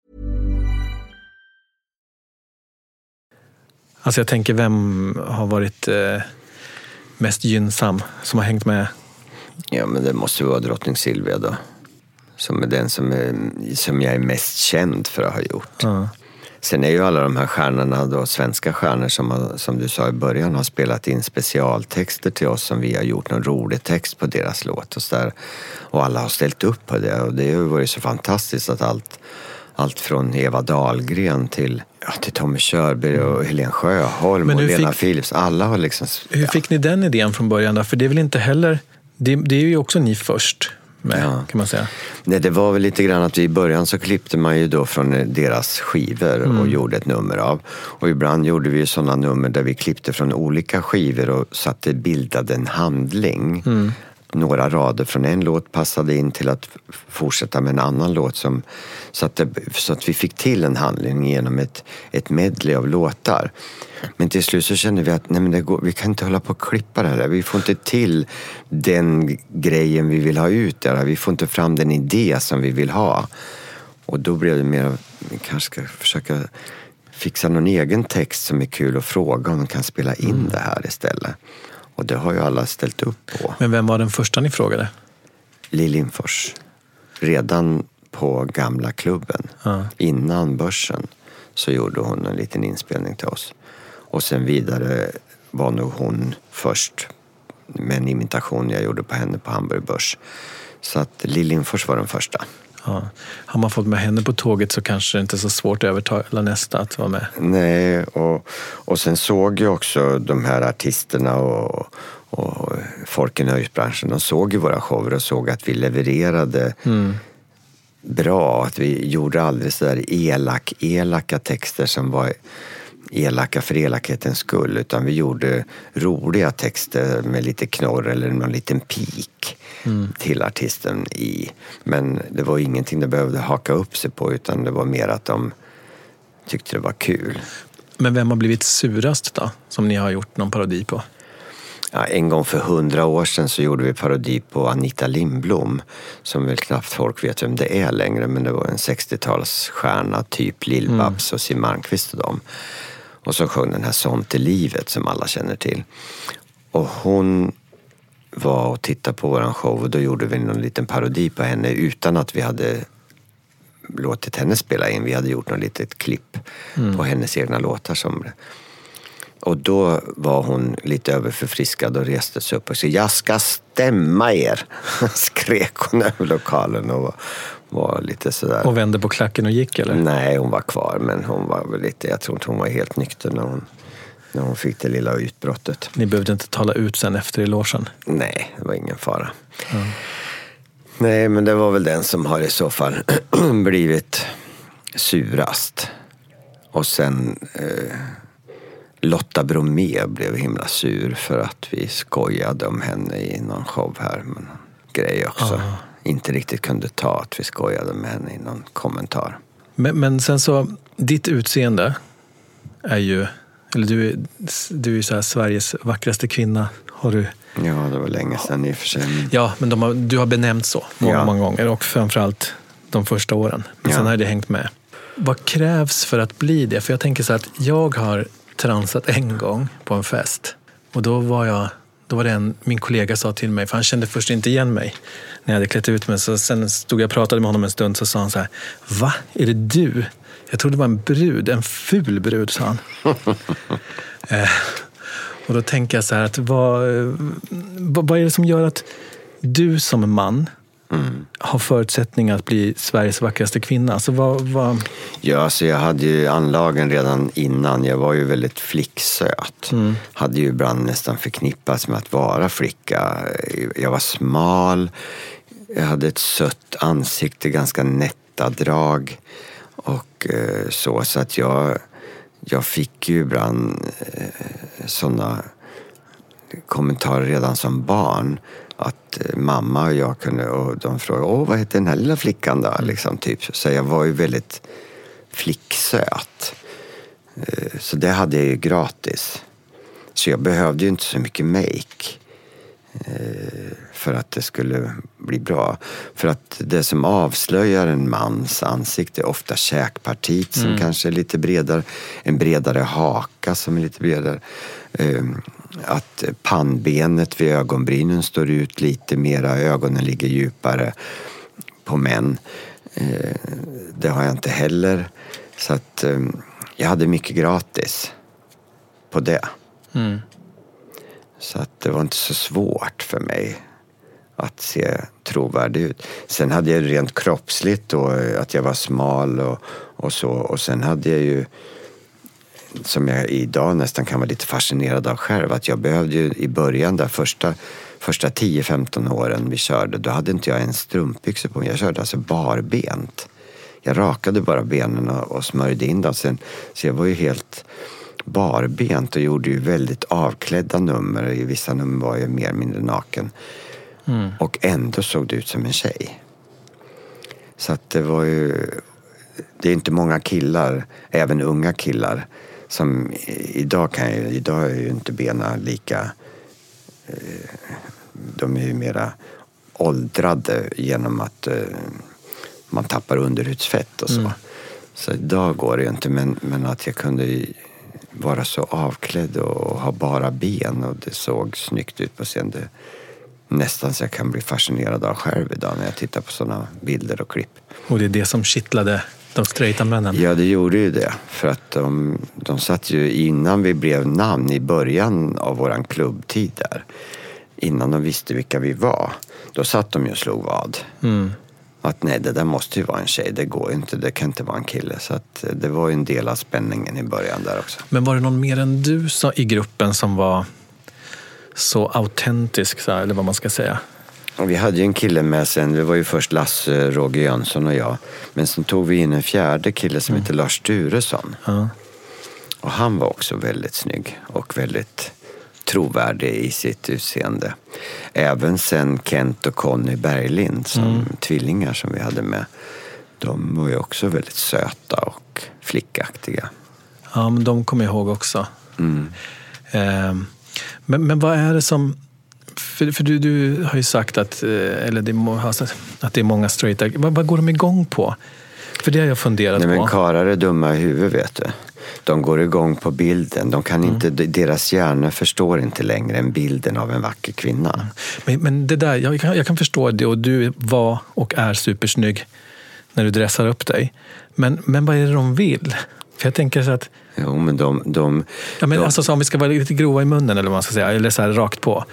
Alltså jag tänker, vem har varit eh, mest gynnsam som har hängt med? Ja, men det måste vara drottning Silvia då. Som är den som, är, som jag är mest känd för att ha gjort. Uh. Sen är ju alla de här stjärnorna då svenska stjärnor som, har, som du sa i början har spelat in specialtexter till oss som vi har gjort någon rolig text på deras låt och så där. Och alla har ställt upp på det och det har ju varit så fantastiskt att allt Allt från Eva Dahlgren till, ja, till Tommy Körberg och Helene Sjöholm och Lena fick, Philips. Alla har liksom... Hur fick ni den idén från början då? För det är väl inte heller... Det, det är ju också ni först med, ja. kan man säga. Nej, det var väl lite grann att vi i början så klippte man ju då från deras skivor mm. och gjorde ett nummer av. Och ibland gjorde vi ju sådana nummer där vi klippte från olika skivor och så att det bildade en handling. Mm. Några rader från en låt passade in till att fortsätta med en annan låt som, så, att det, så att vi fick till en handling genom ett, ett medley av låtar. Men till slut så kände vi att nej, men det går, vi kan inte hålla på att klippa det här. Vi får inte till den grejen vi vill ha ut där. Vi får inte fram den idé som vi vill ha. Och då blev det mer, vi kanske ska försöka fixa någon egen text som är kul och fråga om de kan spela in mm. det här istället. Och det har ju alla ställt upp på. Men vem var den första ni frågade? Lill Lindfors. Redan på gamla klubben. Ja. Innan börsen så gjorde hon en liten inspelning till oss. Och sen vidare var nog hon först med en imitation jag gjorde på henne på Hamburg Börs. Så att Lill Lindfors var den första. Ja. Har man fått med henne på tåget så kanske det inte är så svårt att övertala nästa att vara med. Nej, och, och sen såg jag också de här artisterna och, och folk i nöjesbranschen. De såg ju våra shower och såg att vi levererade mm. bra. Att vi gjorde aldrig så där elak, elaka texter som var elaka för elakhetens skull. Utan vi gjorde roliga texter med lite knorr eller någon liten pik. Mm. till artisten i. Men det var ingenting de behövde haka upp sig på, utan det var mer att de tyckte det var kul. Men vem har blivit surast då, som ni har gjort någon parodi på? Ja, en gång för hundra år sedan så gjorde vi parodi på Anita Lindblom, som väl knappt folk vet vem det är längre, men det var en sextiotalsstjärna typ Lill-Babs mm. och Siw Malmkvist och dem. Och så sjöng den här Sånt i livet som alla känner till. Och hon var och tittade på våran show och då gjorde vi någon liten parodi på henne utan att vi hade låtit henne spela in. Vi hade gjort något litet klipp mm. på hennes egna låtar. Som... Och då var hon lite överförfriskad och reste sig upp och sa: jag ska stämma er, skrek hon över lokalen och var, var lite sådär. Och vände på klacken och gick, eller? Nej, hon var kvar, men hon var väl lite, jag tror inte hon var helt nykter när hon när hon fick det lilla utbrottet. Ni behövde inte tala ut sen efter i logen? Nej, det var ingen fara. Mm. Nej, men det var väl den som har i så fall blivit surast. Och sen eh, Lotta Bromé blev himla sur för att vi skojade om henne i någon show här. Men grej också. Ah. Inte riktigt kunde ta att vi skojade med henne i någon kommentar. Men, men sen så, ditt utseende är ju... Eller du är, du är så här Sveriges vackraste kvinna. Har du... Ja, det var länge sedan i och för sig. Ja, men de har, du har benämnt så många, ja. många gånger. Och framförallt de första åren. Men ja. Sen har det hängt med. Vad krävs för att bli det? För jag tänker så att jag har transat en gång på en fest. Och då var jag... Då var det en, min kollega sa till mig, för han kände först inte igen mig när jag hade klätt ut mig. Så sen stod jag och pratade med honom en stund, så sa han så här: va? Är det du? Jag trodde det var en brud, en ful brud, sa han. eh, och då tänker jag så här, att vad, vad, vad är det som gör att du som man mm. har förutsättningar att bli Sveriges vackraste kvinna? Alltså vad, vad... Ja, alltså jag hade ju anlagen redan innan. Jag var ju väldigt flicksöt. Mm. Hade ju ibland nästan förknippats med att vara flicka. Jag var smal. Jag hade ett sött ansikte, ganska nätta drag. Och eh, så, så att jag, jag fick ju ibland eh, sådana kommentarer redan som barn. Att eh, mamma och jag kunde, och de frågade: åh, vad heter den här lilla flickan då? Liksom, typ. Så jag var ju väldigt flicksöt. Eh, så det hade jag ju gratis. Så jag behövde ju inte så mycket make för att det skulle bli bra. För att det som avslöjar en mans ansikte är ofta käkpartiet som mm. kanske är lite bredare, en bredare haka som är lite bredare, att pannbenet vid ögonbrynen står ut lite mera, ögonen ligger djupare på män. Det har jag inte heller. Så att jag hade mycket gratis på det. Mm. Så att det var inte så svårt för mig att se trovärdig ut. Sen hade jag rent kroppsligt då, att jag var smal och, och så. Och sen hade jag ju, som jag idag nästan kan vara lite fascinerad av själv, att jag behövde ju i början där första, första tio femton åren vi körde, då hade inte jag en strumpbyxor på mig. Jag körde alltså barbent. Jag rakade bara benen och, och smörjde in dem. Sen, så jag var ju helt barbent och gjorde ju väldigt avklädda nummer. I vissa nummer var jag mer eller mindre naken. Mm. Och ändå såg det ut som en tjej. Så att det var ju... Det är inte många killar, även unga killar, som idag kan ju... Idag är ju inte benen lika... De är ju mera åldrade genom att man tappar underhudsfett och så. Mm. Så idag går det ju inte, men, men att jag kunde vara så avklädd och ha bara ben och det såg snyggt ut på scen. Det, nästan så jag kan bli fascinerad av själv idag när jag tittar på sådana bilder och klipp. Och det är det som kittlade de straighta männen? Ja, det gjorde ju det. För att de, de satt ju innan vi blev namn i början av våran klubbtid där. Innan de visste vilka vi var. Då satt de ju och slog vad. Mm. Att nej, det där måste ju vara en tjej. Det går inte, det kan inte vara en kille. Så att det var ju en del av spänningen i början där också. Men var det någon mer än du sa i gruppen som var så autentisk, så här, eller vad man ska säga? Och vi hade ju en kille med sen. Det var ju först Lasse, Roger Jönsson och jag. Men sen tog vi in en fjärde kille som mm. heter Lars Sturesson. Mm. Och han var också väldigt snygg och väldigt trovärdig i sitt utseende. Även sen Kent och Conny Berglind som mm. tvillingar som vi hade med. De var ju också väldigt söta och flickaktiga. Ja, men de kommer jag ihåg också. Mm. Eh, men, men vad är det som... För, för du, du har ju sagt att, eller det, att det är många straighta. Vad, vad går de igång på? För det har jag funderat Nej, på. Men karlar är dumma i huvudet, vet du. De går igång på bilden. De kan inte, mm. Deras hjärna förstår inte längre än bilden av en vacker kvinna. Men, men det där, jag kan, jag kan förstå det, och du var och är supersnygg när du dressar upp dig. Men, men vad är det de vill? För jag tänker så att... Jo, men de... de ja, men de, alltså så om vi ska vara lite grova i munnen, eller vad man ska säga, eller så här rakt på.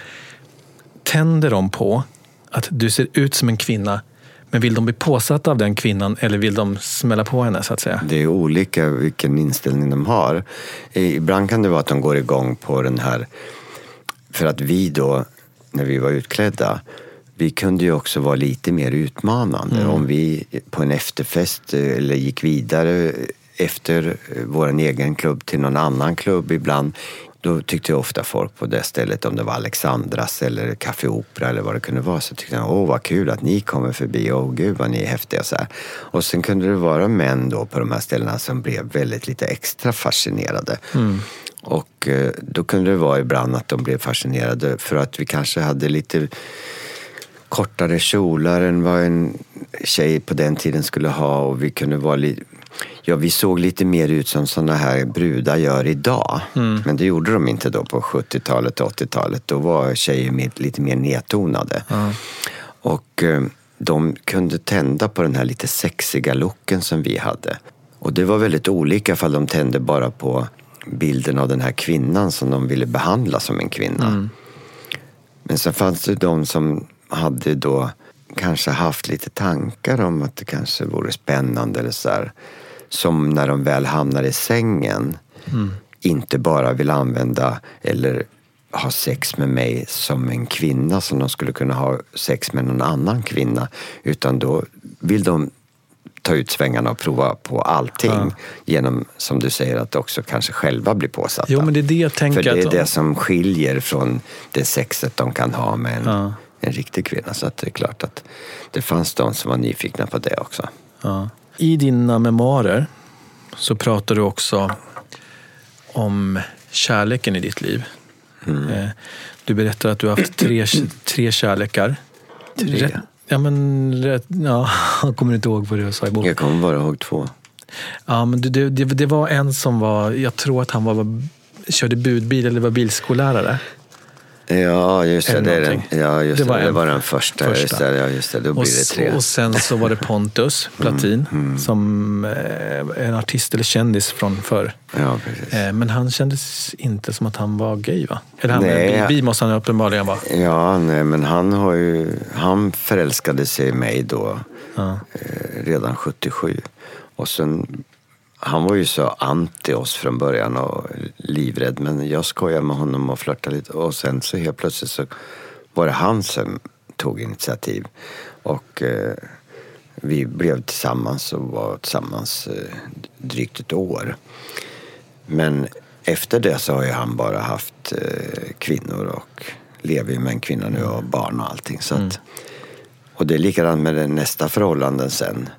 Tänder de på att du ser ut som en kvinna, men vill de bli påsatta av den kvinnan eller vill de smälla på henne, så att säga? Det är olika vilken inställning de har. Ibland kan det vara att de går igång på den här, för att vi då, när vi var utklädda, vi kunde ju också vara lite mer utmanande. Mm. Om vi på en efterfest eller gick vidare efter vår egen klubb till någon annan klubb ibland, då tyckte jag ofta folk på det stället, om det var Alexandras eller Café Opera eller vad det kunde vara, så tyckte jag, åh vad kul att ni kommer förbi, åh gud vad ni är häftiga så här. Och sen kunde det vara män då på de här ställena som blev väldigt lite extra fascinerade. Mm. Och eh, då kunde det vara ibland att de blev fascinerade för att vi kanske hade lite kortare kjolar än vad en tjej på den tiden skulle ha, och vi kunde vara lite... Ja, vi såg lite mer ut som såna här brudar gör idag. Mm. Men det gjorde de inte då på sjuttiotalet och åttiotalet. Då var tjejer lite mer nedtonade. Mm. Och eh, de kunde tända på den här lite sexiga looken som vi hade. Och det var väldigt olika för de tände bara på bilden av den här kvinnan som de ville behandla som en kvinna. Mm. Men sen fanns det de som hade då kanske haft lite tankar om att det kanske vore spännande eller så här. Som när de väl hamnar i sängen mm. inte bara vill använda eller ha sex med mig som en kvinna som de skulle kunna ha sex med någon annan kvinna, utan då vill de ta ut svängarna och prova på allting ja. Genom, som du säger, att också kanske själva bli påsatta. Jo, men det är det jag tänker. För det är att... det som skiljer från det sexet de kan ha med en, ja. en riktig kvinna. Så att det är klart att det fanns de som var nyfikna på det också. Ja. I dina memoarer så pratar du också om kärleken i ditt liv. Mm. Du berättar att du har haft tre, tre kärlekar. Tre? Rätt, ja, men rätt, ja, jag kommer inte ihåg vad du sa i boken. Jag kommer bara ihåg två. Ja, men det, det, det var en som var, jag tror att han var, körde budbil eller var bilskollärare. Ja, just det. Det, är den, ja, just det, det, var, det var den första. första. Just det, ja, just det. Då blir och, det tre. Och sen så var det Pontus Platin mm, mm. som eh, en artist eller kändis från förr. Ja, precis. Eh, men han kändes inte som att han var gay, va? Eller han nej, bi måste han uppenbarligen vara. Ja, nej, men han har ju, han förälskade sig i mig då ja. eh, redan sjuttiosju. Och sen, han var ju så anti oss från början och livrädd, men jag skojade med honom och flörtade lite. Och sen så helt plötsligt så var det han som tog initiativ. Och eh, vi blev tillsammans och var tillsammans eh, drygt ett år. Men efter det så har ju han bara haft eh, kvinnor och lever ju med en kvinna nu och barn och allting. Så att, mm. Och det är likadant med den nästa förhållanden sen.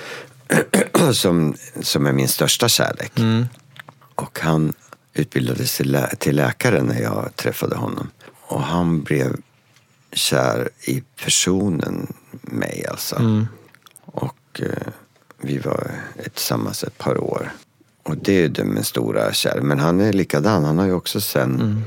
Som, som är min största kärlek. Mm. Och han utbildade sig lä- till läkare när jag träffade honom. Och han blev kär i personen mig alltså. Mm. Och eh, vi var tillsammans ett par år. Och det är det min stora kär. Men han är likadan. Han har ju också sen mm.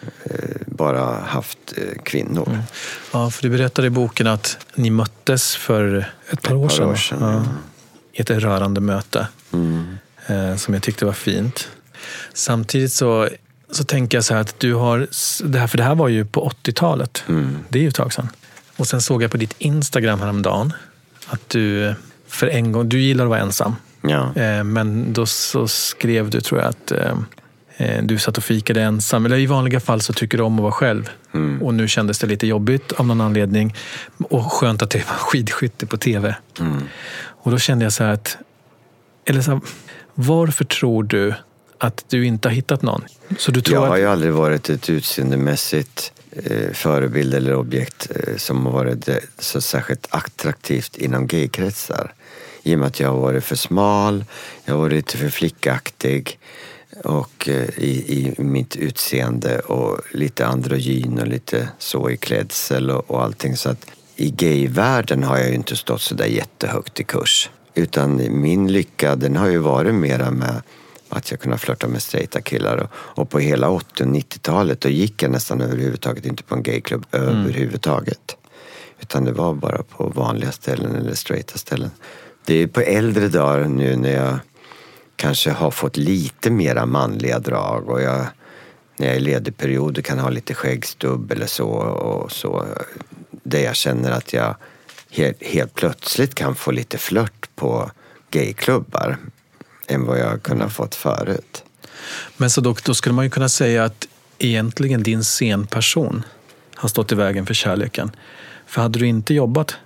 bara haft kvinnor. Mm. Ja, för du berättade i boken att ni möttes för ett par, ett år, par sedan, år sedan. Ja. I ett rörande möte mm. eh, som jag tyckte var fint. Samtidigt så, så tänker jag så här att du har, det här, för det här var ju på åttiotalet. Mm. Det är ju ett tag sedan. Och sen såg jag på ditt Instagram häromdagen att du för en gång, du gillar att vara ensam. Ja. Eh, men då så skrev du, tror jag, att eh, du satt och fikade ensam. Eller i vanliga fall så tycker du om att vara själv. Mm. Och nu kändes det lite jobbigt av någon anledning. Och skönt att det var skidskytte på tv. Mm. Och då kände jag så här att... Eller så här, varför tror du att du inte har hittat någon? Så du tror jag har att... ju aldrig varit ett utseendemässigt eh, förebild eller objekt eh, som har varit eh, så särskilt attraktivt inom gaykretsar. I och med att jag har varit för smal, jag har varit lite för flickaktig och eh, i, i mitt utseende och lite androgyn och lite så i klädsel och, och allting. Så att i gayvärlden har jag ju inte stått så där jättehögt i kurs. Utan min lycka, den har ju varit mera med att jag kunde flirta med straighta killar. Och, och på hela åttio- och nittiotalet då gick jag nästan överhuvudtaget inte på en gayklubb mm. överhuvudtaget. Utan det var bara på vanliga ställen eller straighta ställen. Det är på äldre dagar nu när jag kanske har fått lite mera manliga drag och jag, när jag är i ledig perioder kan ha lite skäggstubb eller så och så. Där jag känner att jag helt, helt plötsligt kan få lite flört på gayklubbar än vad jag kunnat fått förut. Men så då, då skulle man ju kunna säga att egentligen din scenperson har stått i vägen för kärleken. För hade du inte jobbat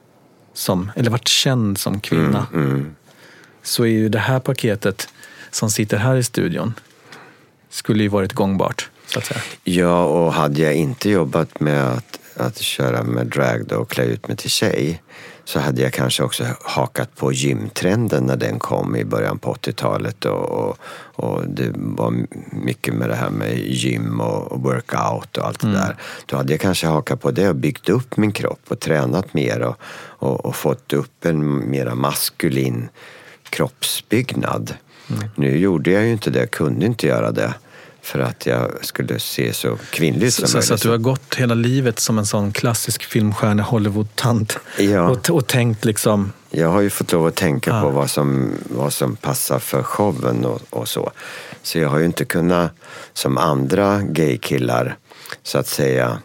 som, eller varit känd som kvinna mm, mm. så är ju det här paketet som sitter här i studion skulle ju varit gångbart, så att säga. Ja, och hade jag inte jobbat med att, att köra med drag då och klä ut mig till tjej så hade jag kanske också hakat på gymtrenden när den kom i början på åttiotalet och, och, och det var mycket med det här med gym och, och workout och allt det mm. där. Då hade jag kanske hakat på det och byggt upp min kropp och tränat mer och, och, och fått upp en mera maskulin kroppsbyggnad. Mm. Nu gjorde jag ju inte det, jag kunde inte göra det. För att jag skulle se så kvinnligt som så, möjligt. Så att du har gått hela livet som en sån klassisk filmstjärna Hollywood-tant. Ja. Och, och tänkt liksom... Jag har ju fått lov att tänka ja. på vad som, vad som passar för showen och, och så. Så jag har ju inte kunnat, som andra gaykillar, så att säga,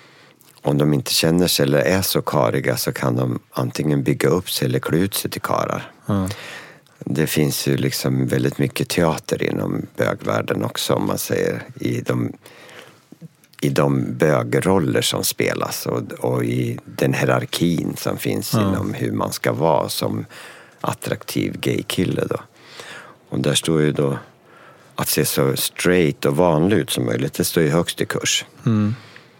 om de inte känner sig eller är så kariga så kan de antingen bygga upp sig eller klä ut sig till karar. Ja. Det finns ju liksom väldigt mycket teater inom bögvärlden också, om man säger, i de, i de bögroller som spelas och, och i den hierarkin som finns mm. inom hur man ska vara som attraktiv gaykille då. Och där står ju då att se så straight och vanlig ut som möjligt, det står ju högst i kurs. Mm.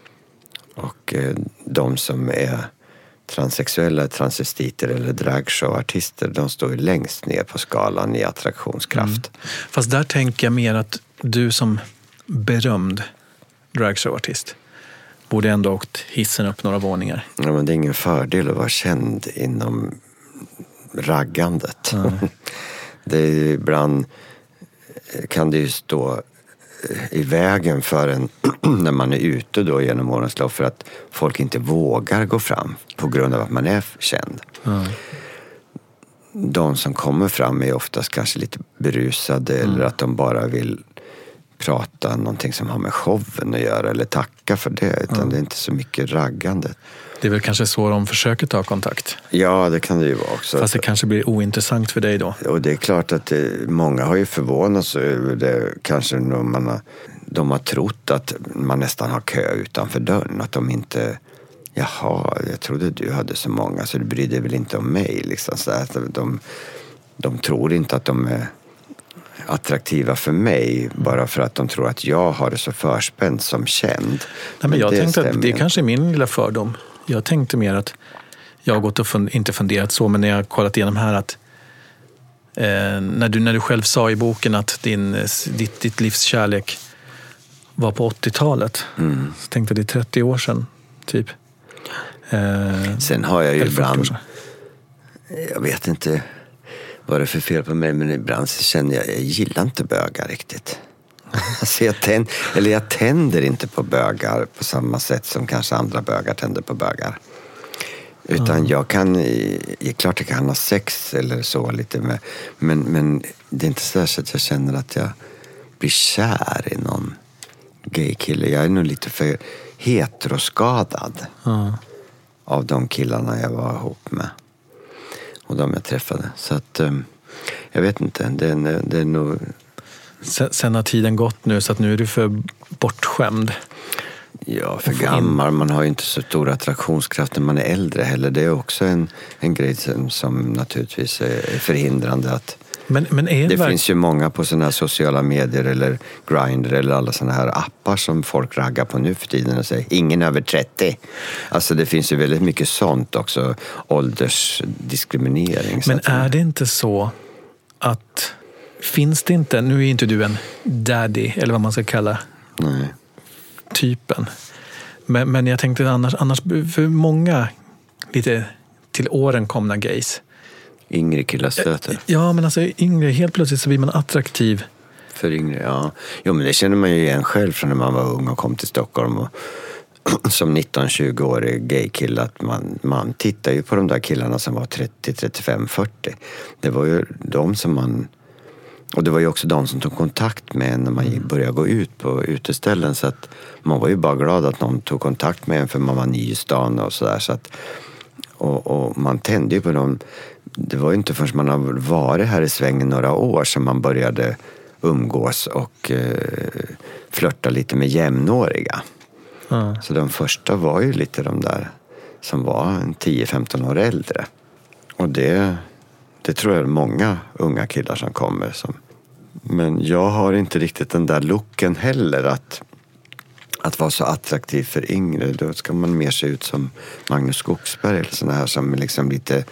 Och eh, de som är transsexuella, transvestiter eller dragshowartister, de står ju längst ner på skalan i attraktionskraft. Mm. Fast där tänker jag mer att du som berömd dragshowartist borde ändå ha åkt hissen upp några våningar. Ja, men det är ingen fördel att vara känd inom raggandet. Mm. Det är ju ibland kan det ju stå i vägen för en när man är ute då genom årens lopp för att folk inte vågar gå fram på grund av att man är känd. Mm. De som kommer fram är oftast kanske lite berusade mm. eller att de bara vill prata någonting som har med showen att göra eller tacka för det, utan mm. det är inte så mycket raggande. Det är väl kanske så de försöker ta kontakt. Ja, det kan det ju vara också. Fast det kanske blir ointressant för dig då. Och det är klart att det, många har ju förvånats över det. Kanske när man har, de har trott att man nästan har kö utanför dörren. Att de inte, jaha, jag trodde du hade så många så du brydde väl inte om mig. Liksom. Så att de, de tror inte att de är attraktiva för mig bara för att de tror att jag har det så förspänt som känd. Nej, men, men jag tänkte att det är kanske min lilla fördom. Jag tänkte mer att jag har gått och fund, inte funderat så, men när jag har kollat igenom här att eh, när, du, när du själv sa i boken att din, ditt, ditt livs kärlek var på åttiotalet mm. så tänkte jag det är trettio år sedan typ. Eh, Sen har jag ju ibland, jag vet inte vad det är för fel på mig, men ibland så känner jag, jag gillar inte bögar riktigt. Alltså jag, tänd, eller jag tänder inte på bögar på samma sätt som kanske andra bögar tänder på bögar. Utan mm. jag kan, det är klart jag kan ha sex eller så lite med, men, men det är inte så att jag känner att jag blir kär i någon gaykille. Jag är nog lite för heteroskadad mm. av de killarna jag var ihop med. Och de jag träffade. Så att, jag vet inte, det är, det är nog... Sen, sen har tiden gått nu så att nu är du för bortskämd. Ja, för gammal. Man har ju inte så stor attraktionskraft när man är äldre heller. Det är också en, en grej som, som naturligtvis är förhindrande. Att men, men är det det verk- finns ju många på sådana här sociala medier eller Grindr eller alla sådana här appar som folk raggar på nu för tiden och säger ingen över trettio. Alltså det finns ju väldigt mycket sånt också. Åldersdiskriminering. Men är det inte så att finns det inte, nu är inte du en daddy eller vad man ska kalla Nej. typen. Men, men jag tänkte annars, annars för många lite till åren komna gays. Yngre killar stöter. Ja, men alltså yngre, helt plötsligt så blir man attraktiv. För yngre, ja. Jo, men det känner man ju igen själv från när man var ung och kom till Stockholm och som nitton-tjugo-årig gaykille att man, man tittar ju på de där killarna som var trettio, trettiofem, fyrtio. Det var ju de som man... Och det var ju också de som tog kontakt med en när man började gå ut på uteställen. Så att man var ju bara glad att någon tog kontakt med en för man var ny i stan och sådär. Så att, och, och man tände ju på dem. Det var ju inte förrän man har varit här i svängen några år som man började umgås och eh, flörta lite med jämnåriga. Mm. Så de första var ju lite de där som var tio femton år äldre. Och det... Det tror jag är många unga killar som kommer. Som. Men jag har inte riktigt den där looken heller att, att vara så attraktiv för yngre. Då ska man mer se ut som Magnus Skogsberg eller sådana här som liksom lite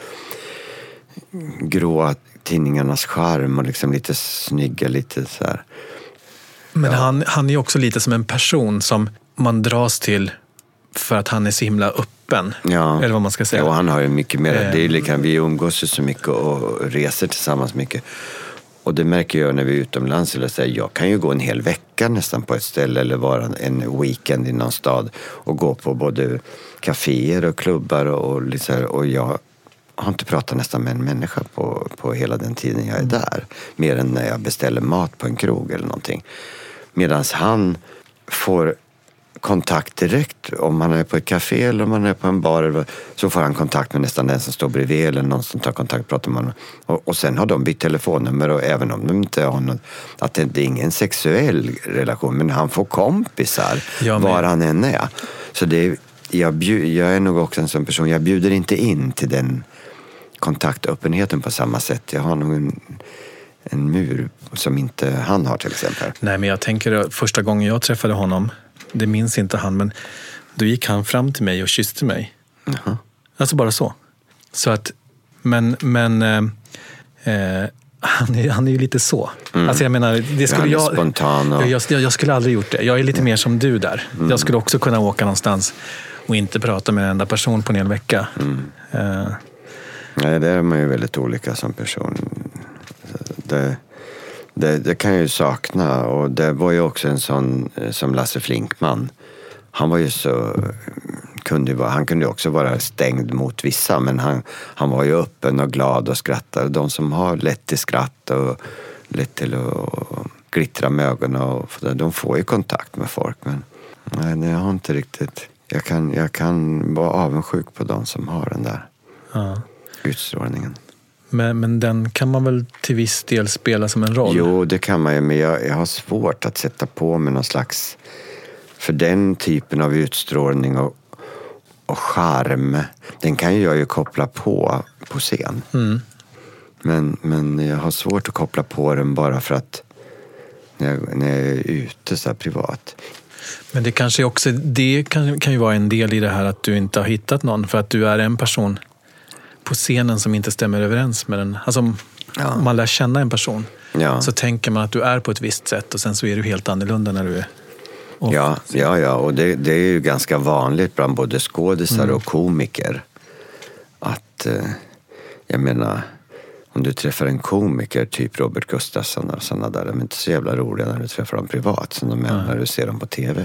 gråa tidningarnas charm och liksom lite snygga, lite så här. Men ja. han, han är också lite som en person som man dras till för att han är så himla öppen. Ja. Eller vad man ska säga. Ja, han har ju mycket mer. Eh. Det är liksom, vi umgås ju så mycket och reser tillsammans mycket. Och det märker jag när vi är utomlands. Eller så här, jag kan ju gå en hel vecka nästan på ett ställe eller vara en weekend i någon stad och gå på både kaféer och klubbar och lite så här, och jag har inte pratat nästan med en människa på, på hela den tiden jag är där. Mer än när jag beställer mat på en krog eller någonting. Medan han får kontakt direkt om man är på ett café eller om man är på en bar, så får han kontakt med nästan den som står bredvid eller någon som tar kontakt, pratar man och, och sen har de bytt telefonnummer och även om de inte har något, att det, det är ingen sexuell relation, men han får kompisar var han än är. Så det är, jag, bjud, jag är nog också en sån person, jag bjuder inte in till den kontaktöppenheten på samma sätt. Jag har nog en en mur som inte han har till exempel. Nej, men jag tänker att första gången jag träffade honom, det minns inte han, men då gick han fram till mig och kysste mig. Uh-huh. Alltså bara så. Så att, men, men eh, han, är, han är ju lite så. Mm. Alltså jag menar, det skulle ja, jag, spontan och... jag, jag, jag skulle aldrig gjort det. Jag är lite mm. mer som du där. Mm. Jag skulle också kunna åka någonstans och inte prata med en enda person på en hel vecka. Mm. Uh. Nej, det är man ju väldigt olika som person. Det, det, det kan jag ju sakna, och det var ju också en sån som Lasse Flinkman. Han var ju så kunde vara, han kunde också vara stängd mot vissa, men han, han var ju öppen och glad och skrattade. De som har lätt till skratt och lätt till att glittra med ögonen och de får ju kontakt med folk, men nej, jag har inte riktigt, jag kan, jag kan vara avundsjuk på de som har den där ja. utstrålningen. Men, men den kan man väl till viss del spela som en roll? Jo, det kan man ju, men jag, jag har svårt att sätta på mig någon slags, för den typen av utstrålning och, och charm, den kan ju jag ju koppla på på scen. Mm. Men, men jag har svårt att koppla på den bara för att när jag, när jag är ute så här privat. Men det kanske också, det kan, kan ju vara en del i det här att du inte har hittat någon, för att du är en person på scenen som inte stämmer överens med den. Alltså ja. Om man lär känna en person ja. så tänker man att du är på ett visst sätt och sen så är du helt annorlunda när du är off. Ja, ja, ja, och det, det är ju ganska vanligt bland både skådisar mm. och komiker att, eh, jag menar, om du träffar en komiker, typ Robert Gustafsson och sådana där, de är inte så jävla roliga när du träffar dem privat som de är mm. när du ser dem på tv.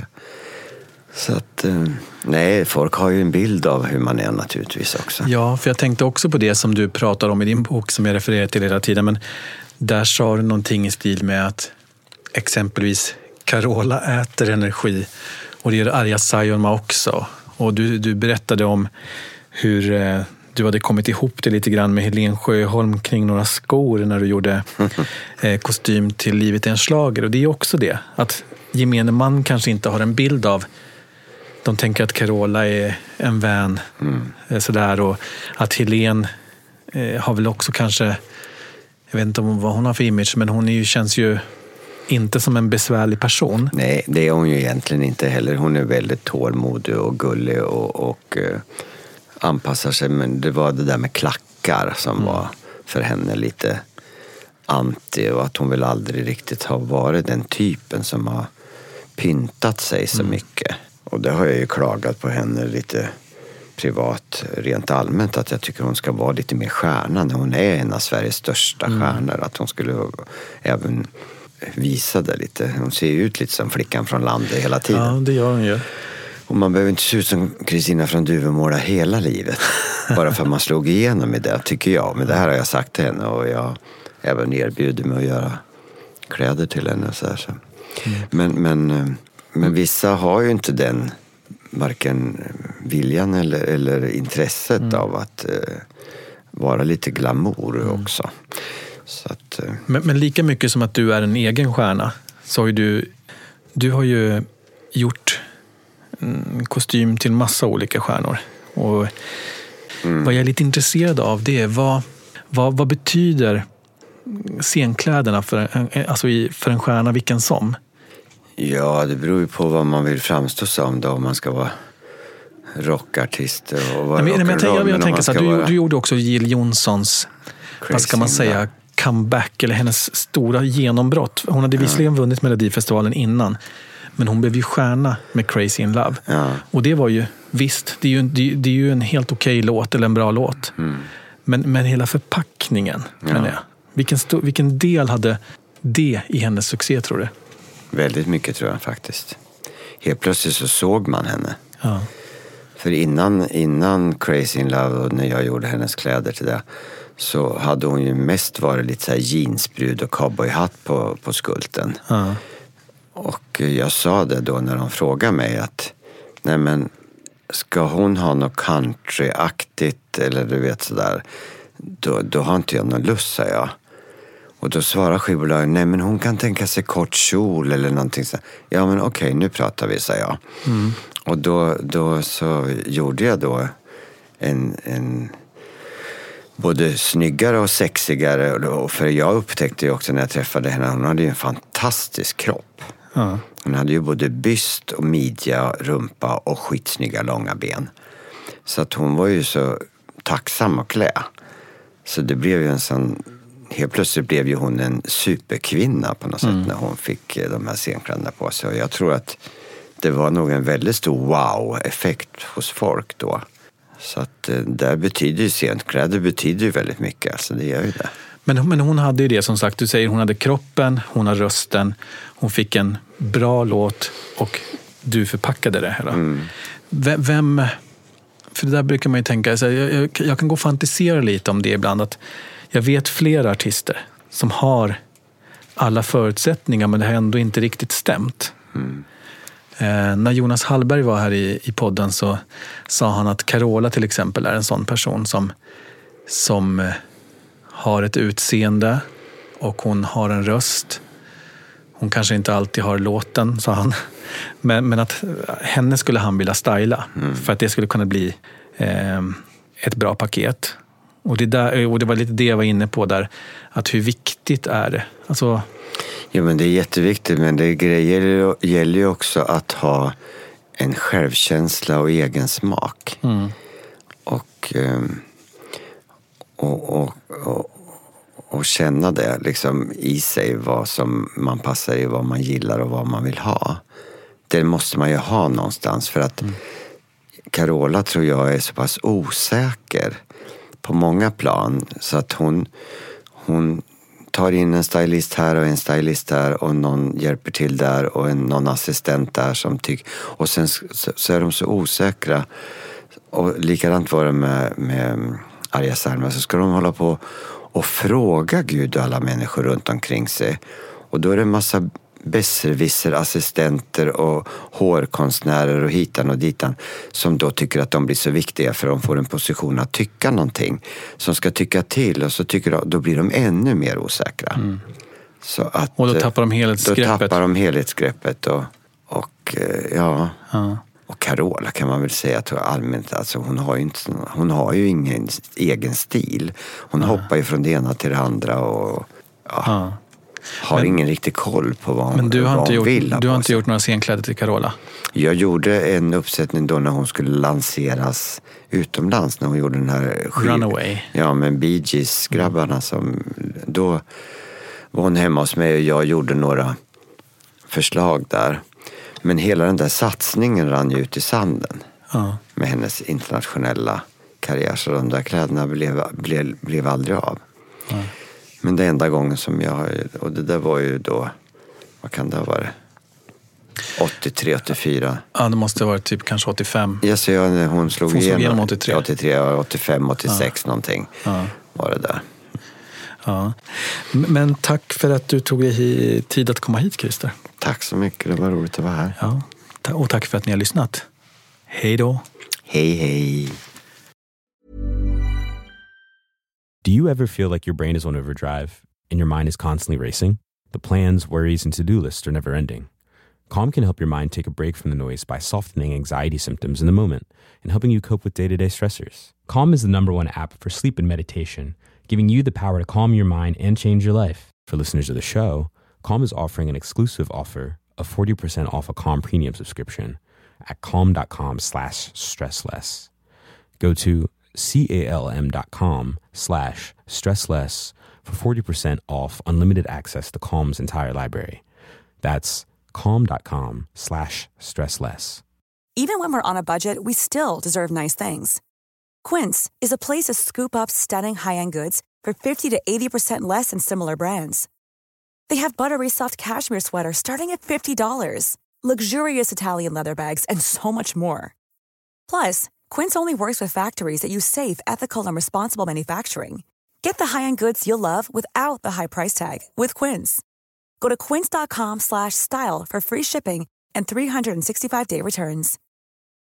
Så att, nej, folk har ju en bild av hur man är naturligtvis också. Ja, för jag tänkte också på det som du pratar om i din bok som jag refererar till hela tiden, men där sa du någonting i stil med att exempelvis Carola äter energi och det gör Arja Saijonmaa också. Och du, du berättade om hur eh, du hade kommit ihop det lite grann med Helen Sjöholm kring några skor när du gjorde eh, kostym till Livet är en schlager. Och det är också det, att gemene man kanske inte har en bild av. De tänker att Carola är en vän mm. sådär, och att Helen eh, har väl också kanske, jag vet inte om vad hon har för image, men hon är ju, känns ju inte som en besvärlig person. Nej, det är hon ju egentligen inte heller. Hon är väldigt tålmodig och gullig och, och eh, anpassar sig. Men det var det där med klackar som mm. var för henne lite anti, och att hon väl aldrig riktigt har varit den typen som har pyntat sig så mm. mycket. Och det har jag ju klagat på henne lite privat, rent allmänt, att jag tycker hon ska vara lite mer stjärna när hon är en av Sveriges största mm. stjärnor. Att hon skulle även visa det lite. Hon ser ju ut lite som flickan från landet hela tiden. Ja, det gör hon ju. Och man behöver inte se ut som Kristina från Duvemåla hela livet. Bara för att man slog igenom i det, tycker jag. Men det här har jag sagt till henne, och jag även erbjuder mig att göra kläder till henne. Så här, så. Mm. Men, men, men vissa har ju inte den varken viljan eller, eller intresset mm. av att eh, vara lite glamour mm. också. Så att, eh. men, men lika mycket som att du är en egen stjärna, så har ju du, du har ju gjort en kostym till massa olika stjärnor. Och mm. vad jag är lite intresserad av, det är vad, vad, vad betyder scenkläderna för en, alltså i, för en stjärna vilken som? Ja, det beror ju på vad man vill framstå som då, om man ska vara rockartist och vara Nej, men, men jag, jag, jag tänker så här, du, vara... du gjorde också Jill Johnsons, Crazy, vad ska man säga, där. comeback, eller hennes stora genombrott. Hon hade visserligen ja. vunnit Melodifestivalen innan, men hon blev ju stjärna med Crazy in Love. Ja. Och det var ju, visst, det är ju, det, det är ju en helt okej låt, eller en bra låt. Mm. Men, men hela förpackningen, ja. men jag, vilken, sto, vilken del hade det i hennes succé, tror du? Väldigt mycket, tror jag faktiskt. Helt plötsligt så såg man henne. Ja. För innan, innan Crazy in Love, och när jag gjorde hennes kläder till det, så hade hon ju mest varit lite så här jeansbrud och cowboyhatt på, på skulten. Ja. Och jag sa det då när de frågade mig att nej, men ska hon ha något countryaktigt eller du vet sådär, då, då har inte jag någon lust, sa jag. Och då svarar skivbolaget, nej men hon kan tänka sig kort kjol eller någonting så. Ja men okej, nu pratar vi, sa jag. Mm. Och då, då så gjorde jag då en, en både snyggare och sexigare. Och för jag upptäckte ju också när jag träffade henne, hon hade ju en fantastisk kropp. Ja. Hon hade ju både byst och midja, rumpa och skitsnygga långa ben. Så att hon var ju så tacksam att klä. Så det blev ju en sån... Helt plötsligt blev ju hon en superkvinna på något mm. sätt när hon fick de här scenkläderna på sig. Och jag tror att det var nog en väldigt stor wow-effekt hos folk då. Så att där betyder ju scenkläder betyder ju väldigt mycket. Alltså det gör ju det. Men, men hon hade ju det, som sagt, du säger hon hade kroppen, hon har rösten, hon fick en bra låt och du förpackade det hela. Mm. Vem, för det där brukar man ju tänka, jag, jag, jag kan gå och fantisera lite om det ibland, att jag vet flera artister som har alla förutsättningar, men det har ändå inte riktigt stämt. Mm. Eh, när Jonas Hallberg var här i, i podden så sa han att Carola till exempel är en sån person som, som eh, har ett utseende och hon har en röst. Hon kanske inte alltid har låten, sa han. Men, men att henne skulle han vilja styla mm. för att det skulle kunna bli eh, ett bra paket. Och det, där, och det var lite det jag var inne på där, att hur viktigt är det? Alltså... Ja, men det är jätteviktigt, men det grejer, gäller ju också att ha en självkänsla och egen smak. Mm. Och, och, och, och, och känna det liksom i sig, vad som man passar i, vad man gillar och vad man vill ha. Det måste man ju ha någonstans, för att mm. Carola tror jag är så pass osäker på många plan, så att hon, hon tar in en stylist här och en stylist där och någon hjälper till där och en, någon assistent där som tycker, och sen så, så är de så osäkra. Och likadant var det med, med Arja Saijonmaa, så ska de hålla på och fråga Gud och alla människor runt omkring sig. Och då är det en massa besserwisser, assistenter och hårkonstnärer och hitan och ditan som då tycker att de blir så viktiga för de får en position att tycka någonting. Som ska tycka till, och så tycker de, då blir de ännu mer osäkra. Mm. Så att, och då tappar de helhetsgreppet. Då tappar de helhetsgreppet och, och ja... ja. Och Carola kan man väl säga att allmänt, alltså hon har ju inte, hon har ju ingen egen stil. Hon ja. hoppar ju från det ena till det andra och ja, ja. har men, ingen riktig koll på vad hon, men du har vad inte hon gjort, vill. Du har inte gjort några scenkläder till Carola? Jag gjorde en uppsättning då när hon skulle lanseras utomlands, när hon gjorde den här skiv, Runaway. Ja, men Bee Gees-grabbarna som då var hon hemma hos mig och jag gjorde några förslag där. Men hela den där satsningen rann ju ut i sanden ja. med hennes internationella karriär. Så de där kläderna blev, blev, blev aldrig av. Ja. Men det enda gången som jag... Och det där var ju då... Vad kan det ha varit? åttiotre, åttiofyra. Ja, det måste ha varit typ kanske åttiofem. Ja, så jag, när hon slog, hon slog igenom åttiotre. åttiotre, åttiofem, åttiosex ja. någonting ja. var det där. Ja. Men tack för att du tog dig tid att komma hit, Christer. Tack så mycket, det var roligt att vara här. Ja. Och tack för att ni har lyssnat. Hej då. Hej, hej. Do you ever feel like your brain is on overdrive and your mind is constantly racing? The plans, worries, and to-do lists are never ending. Calm can help your mind take a break from the noise by softening anxiety symptoms in the moment and helping you cope with day-to-day stressors. Calm is the number one app for sleep and meditation, giving you the power to calm your mind and change your life. For listeners of the show, Calm is offering an exclusive offer of forty percent off a Calm premium subscription at calm.com slash stressless. Go to calm.com slash stressless for forty percent off unlimited access to Calm's entire library. That's calm.com slash stressless. Even when we're on a budget, we still deserve nice things. Quince is a place to scoop up stunning high-end goods for fifty to eighty percent less than similar brands. They have buttery soft cashmere sweaters starting at fifty dollars, luxurious Italian leather bags, and so much more. Plus, Quince only works with factories that use safe, ethical, and responsible manufacturing. Get the high-end goods you'll love without the high price tag with Quince. Go to quince.com slash style for free shipping and three sixty-five day returns.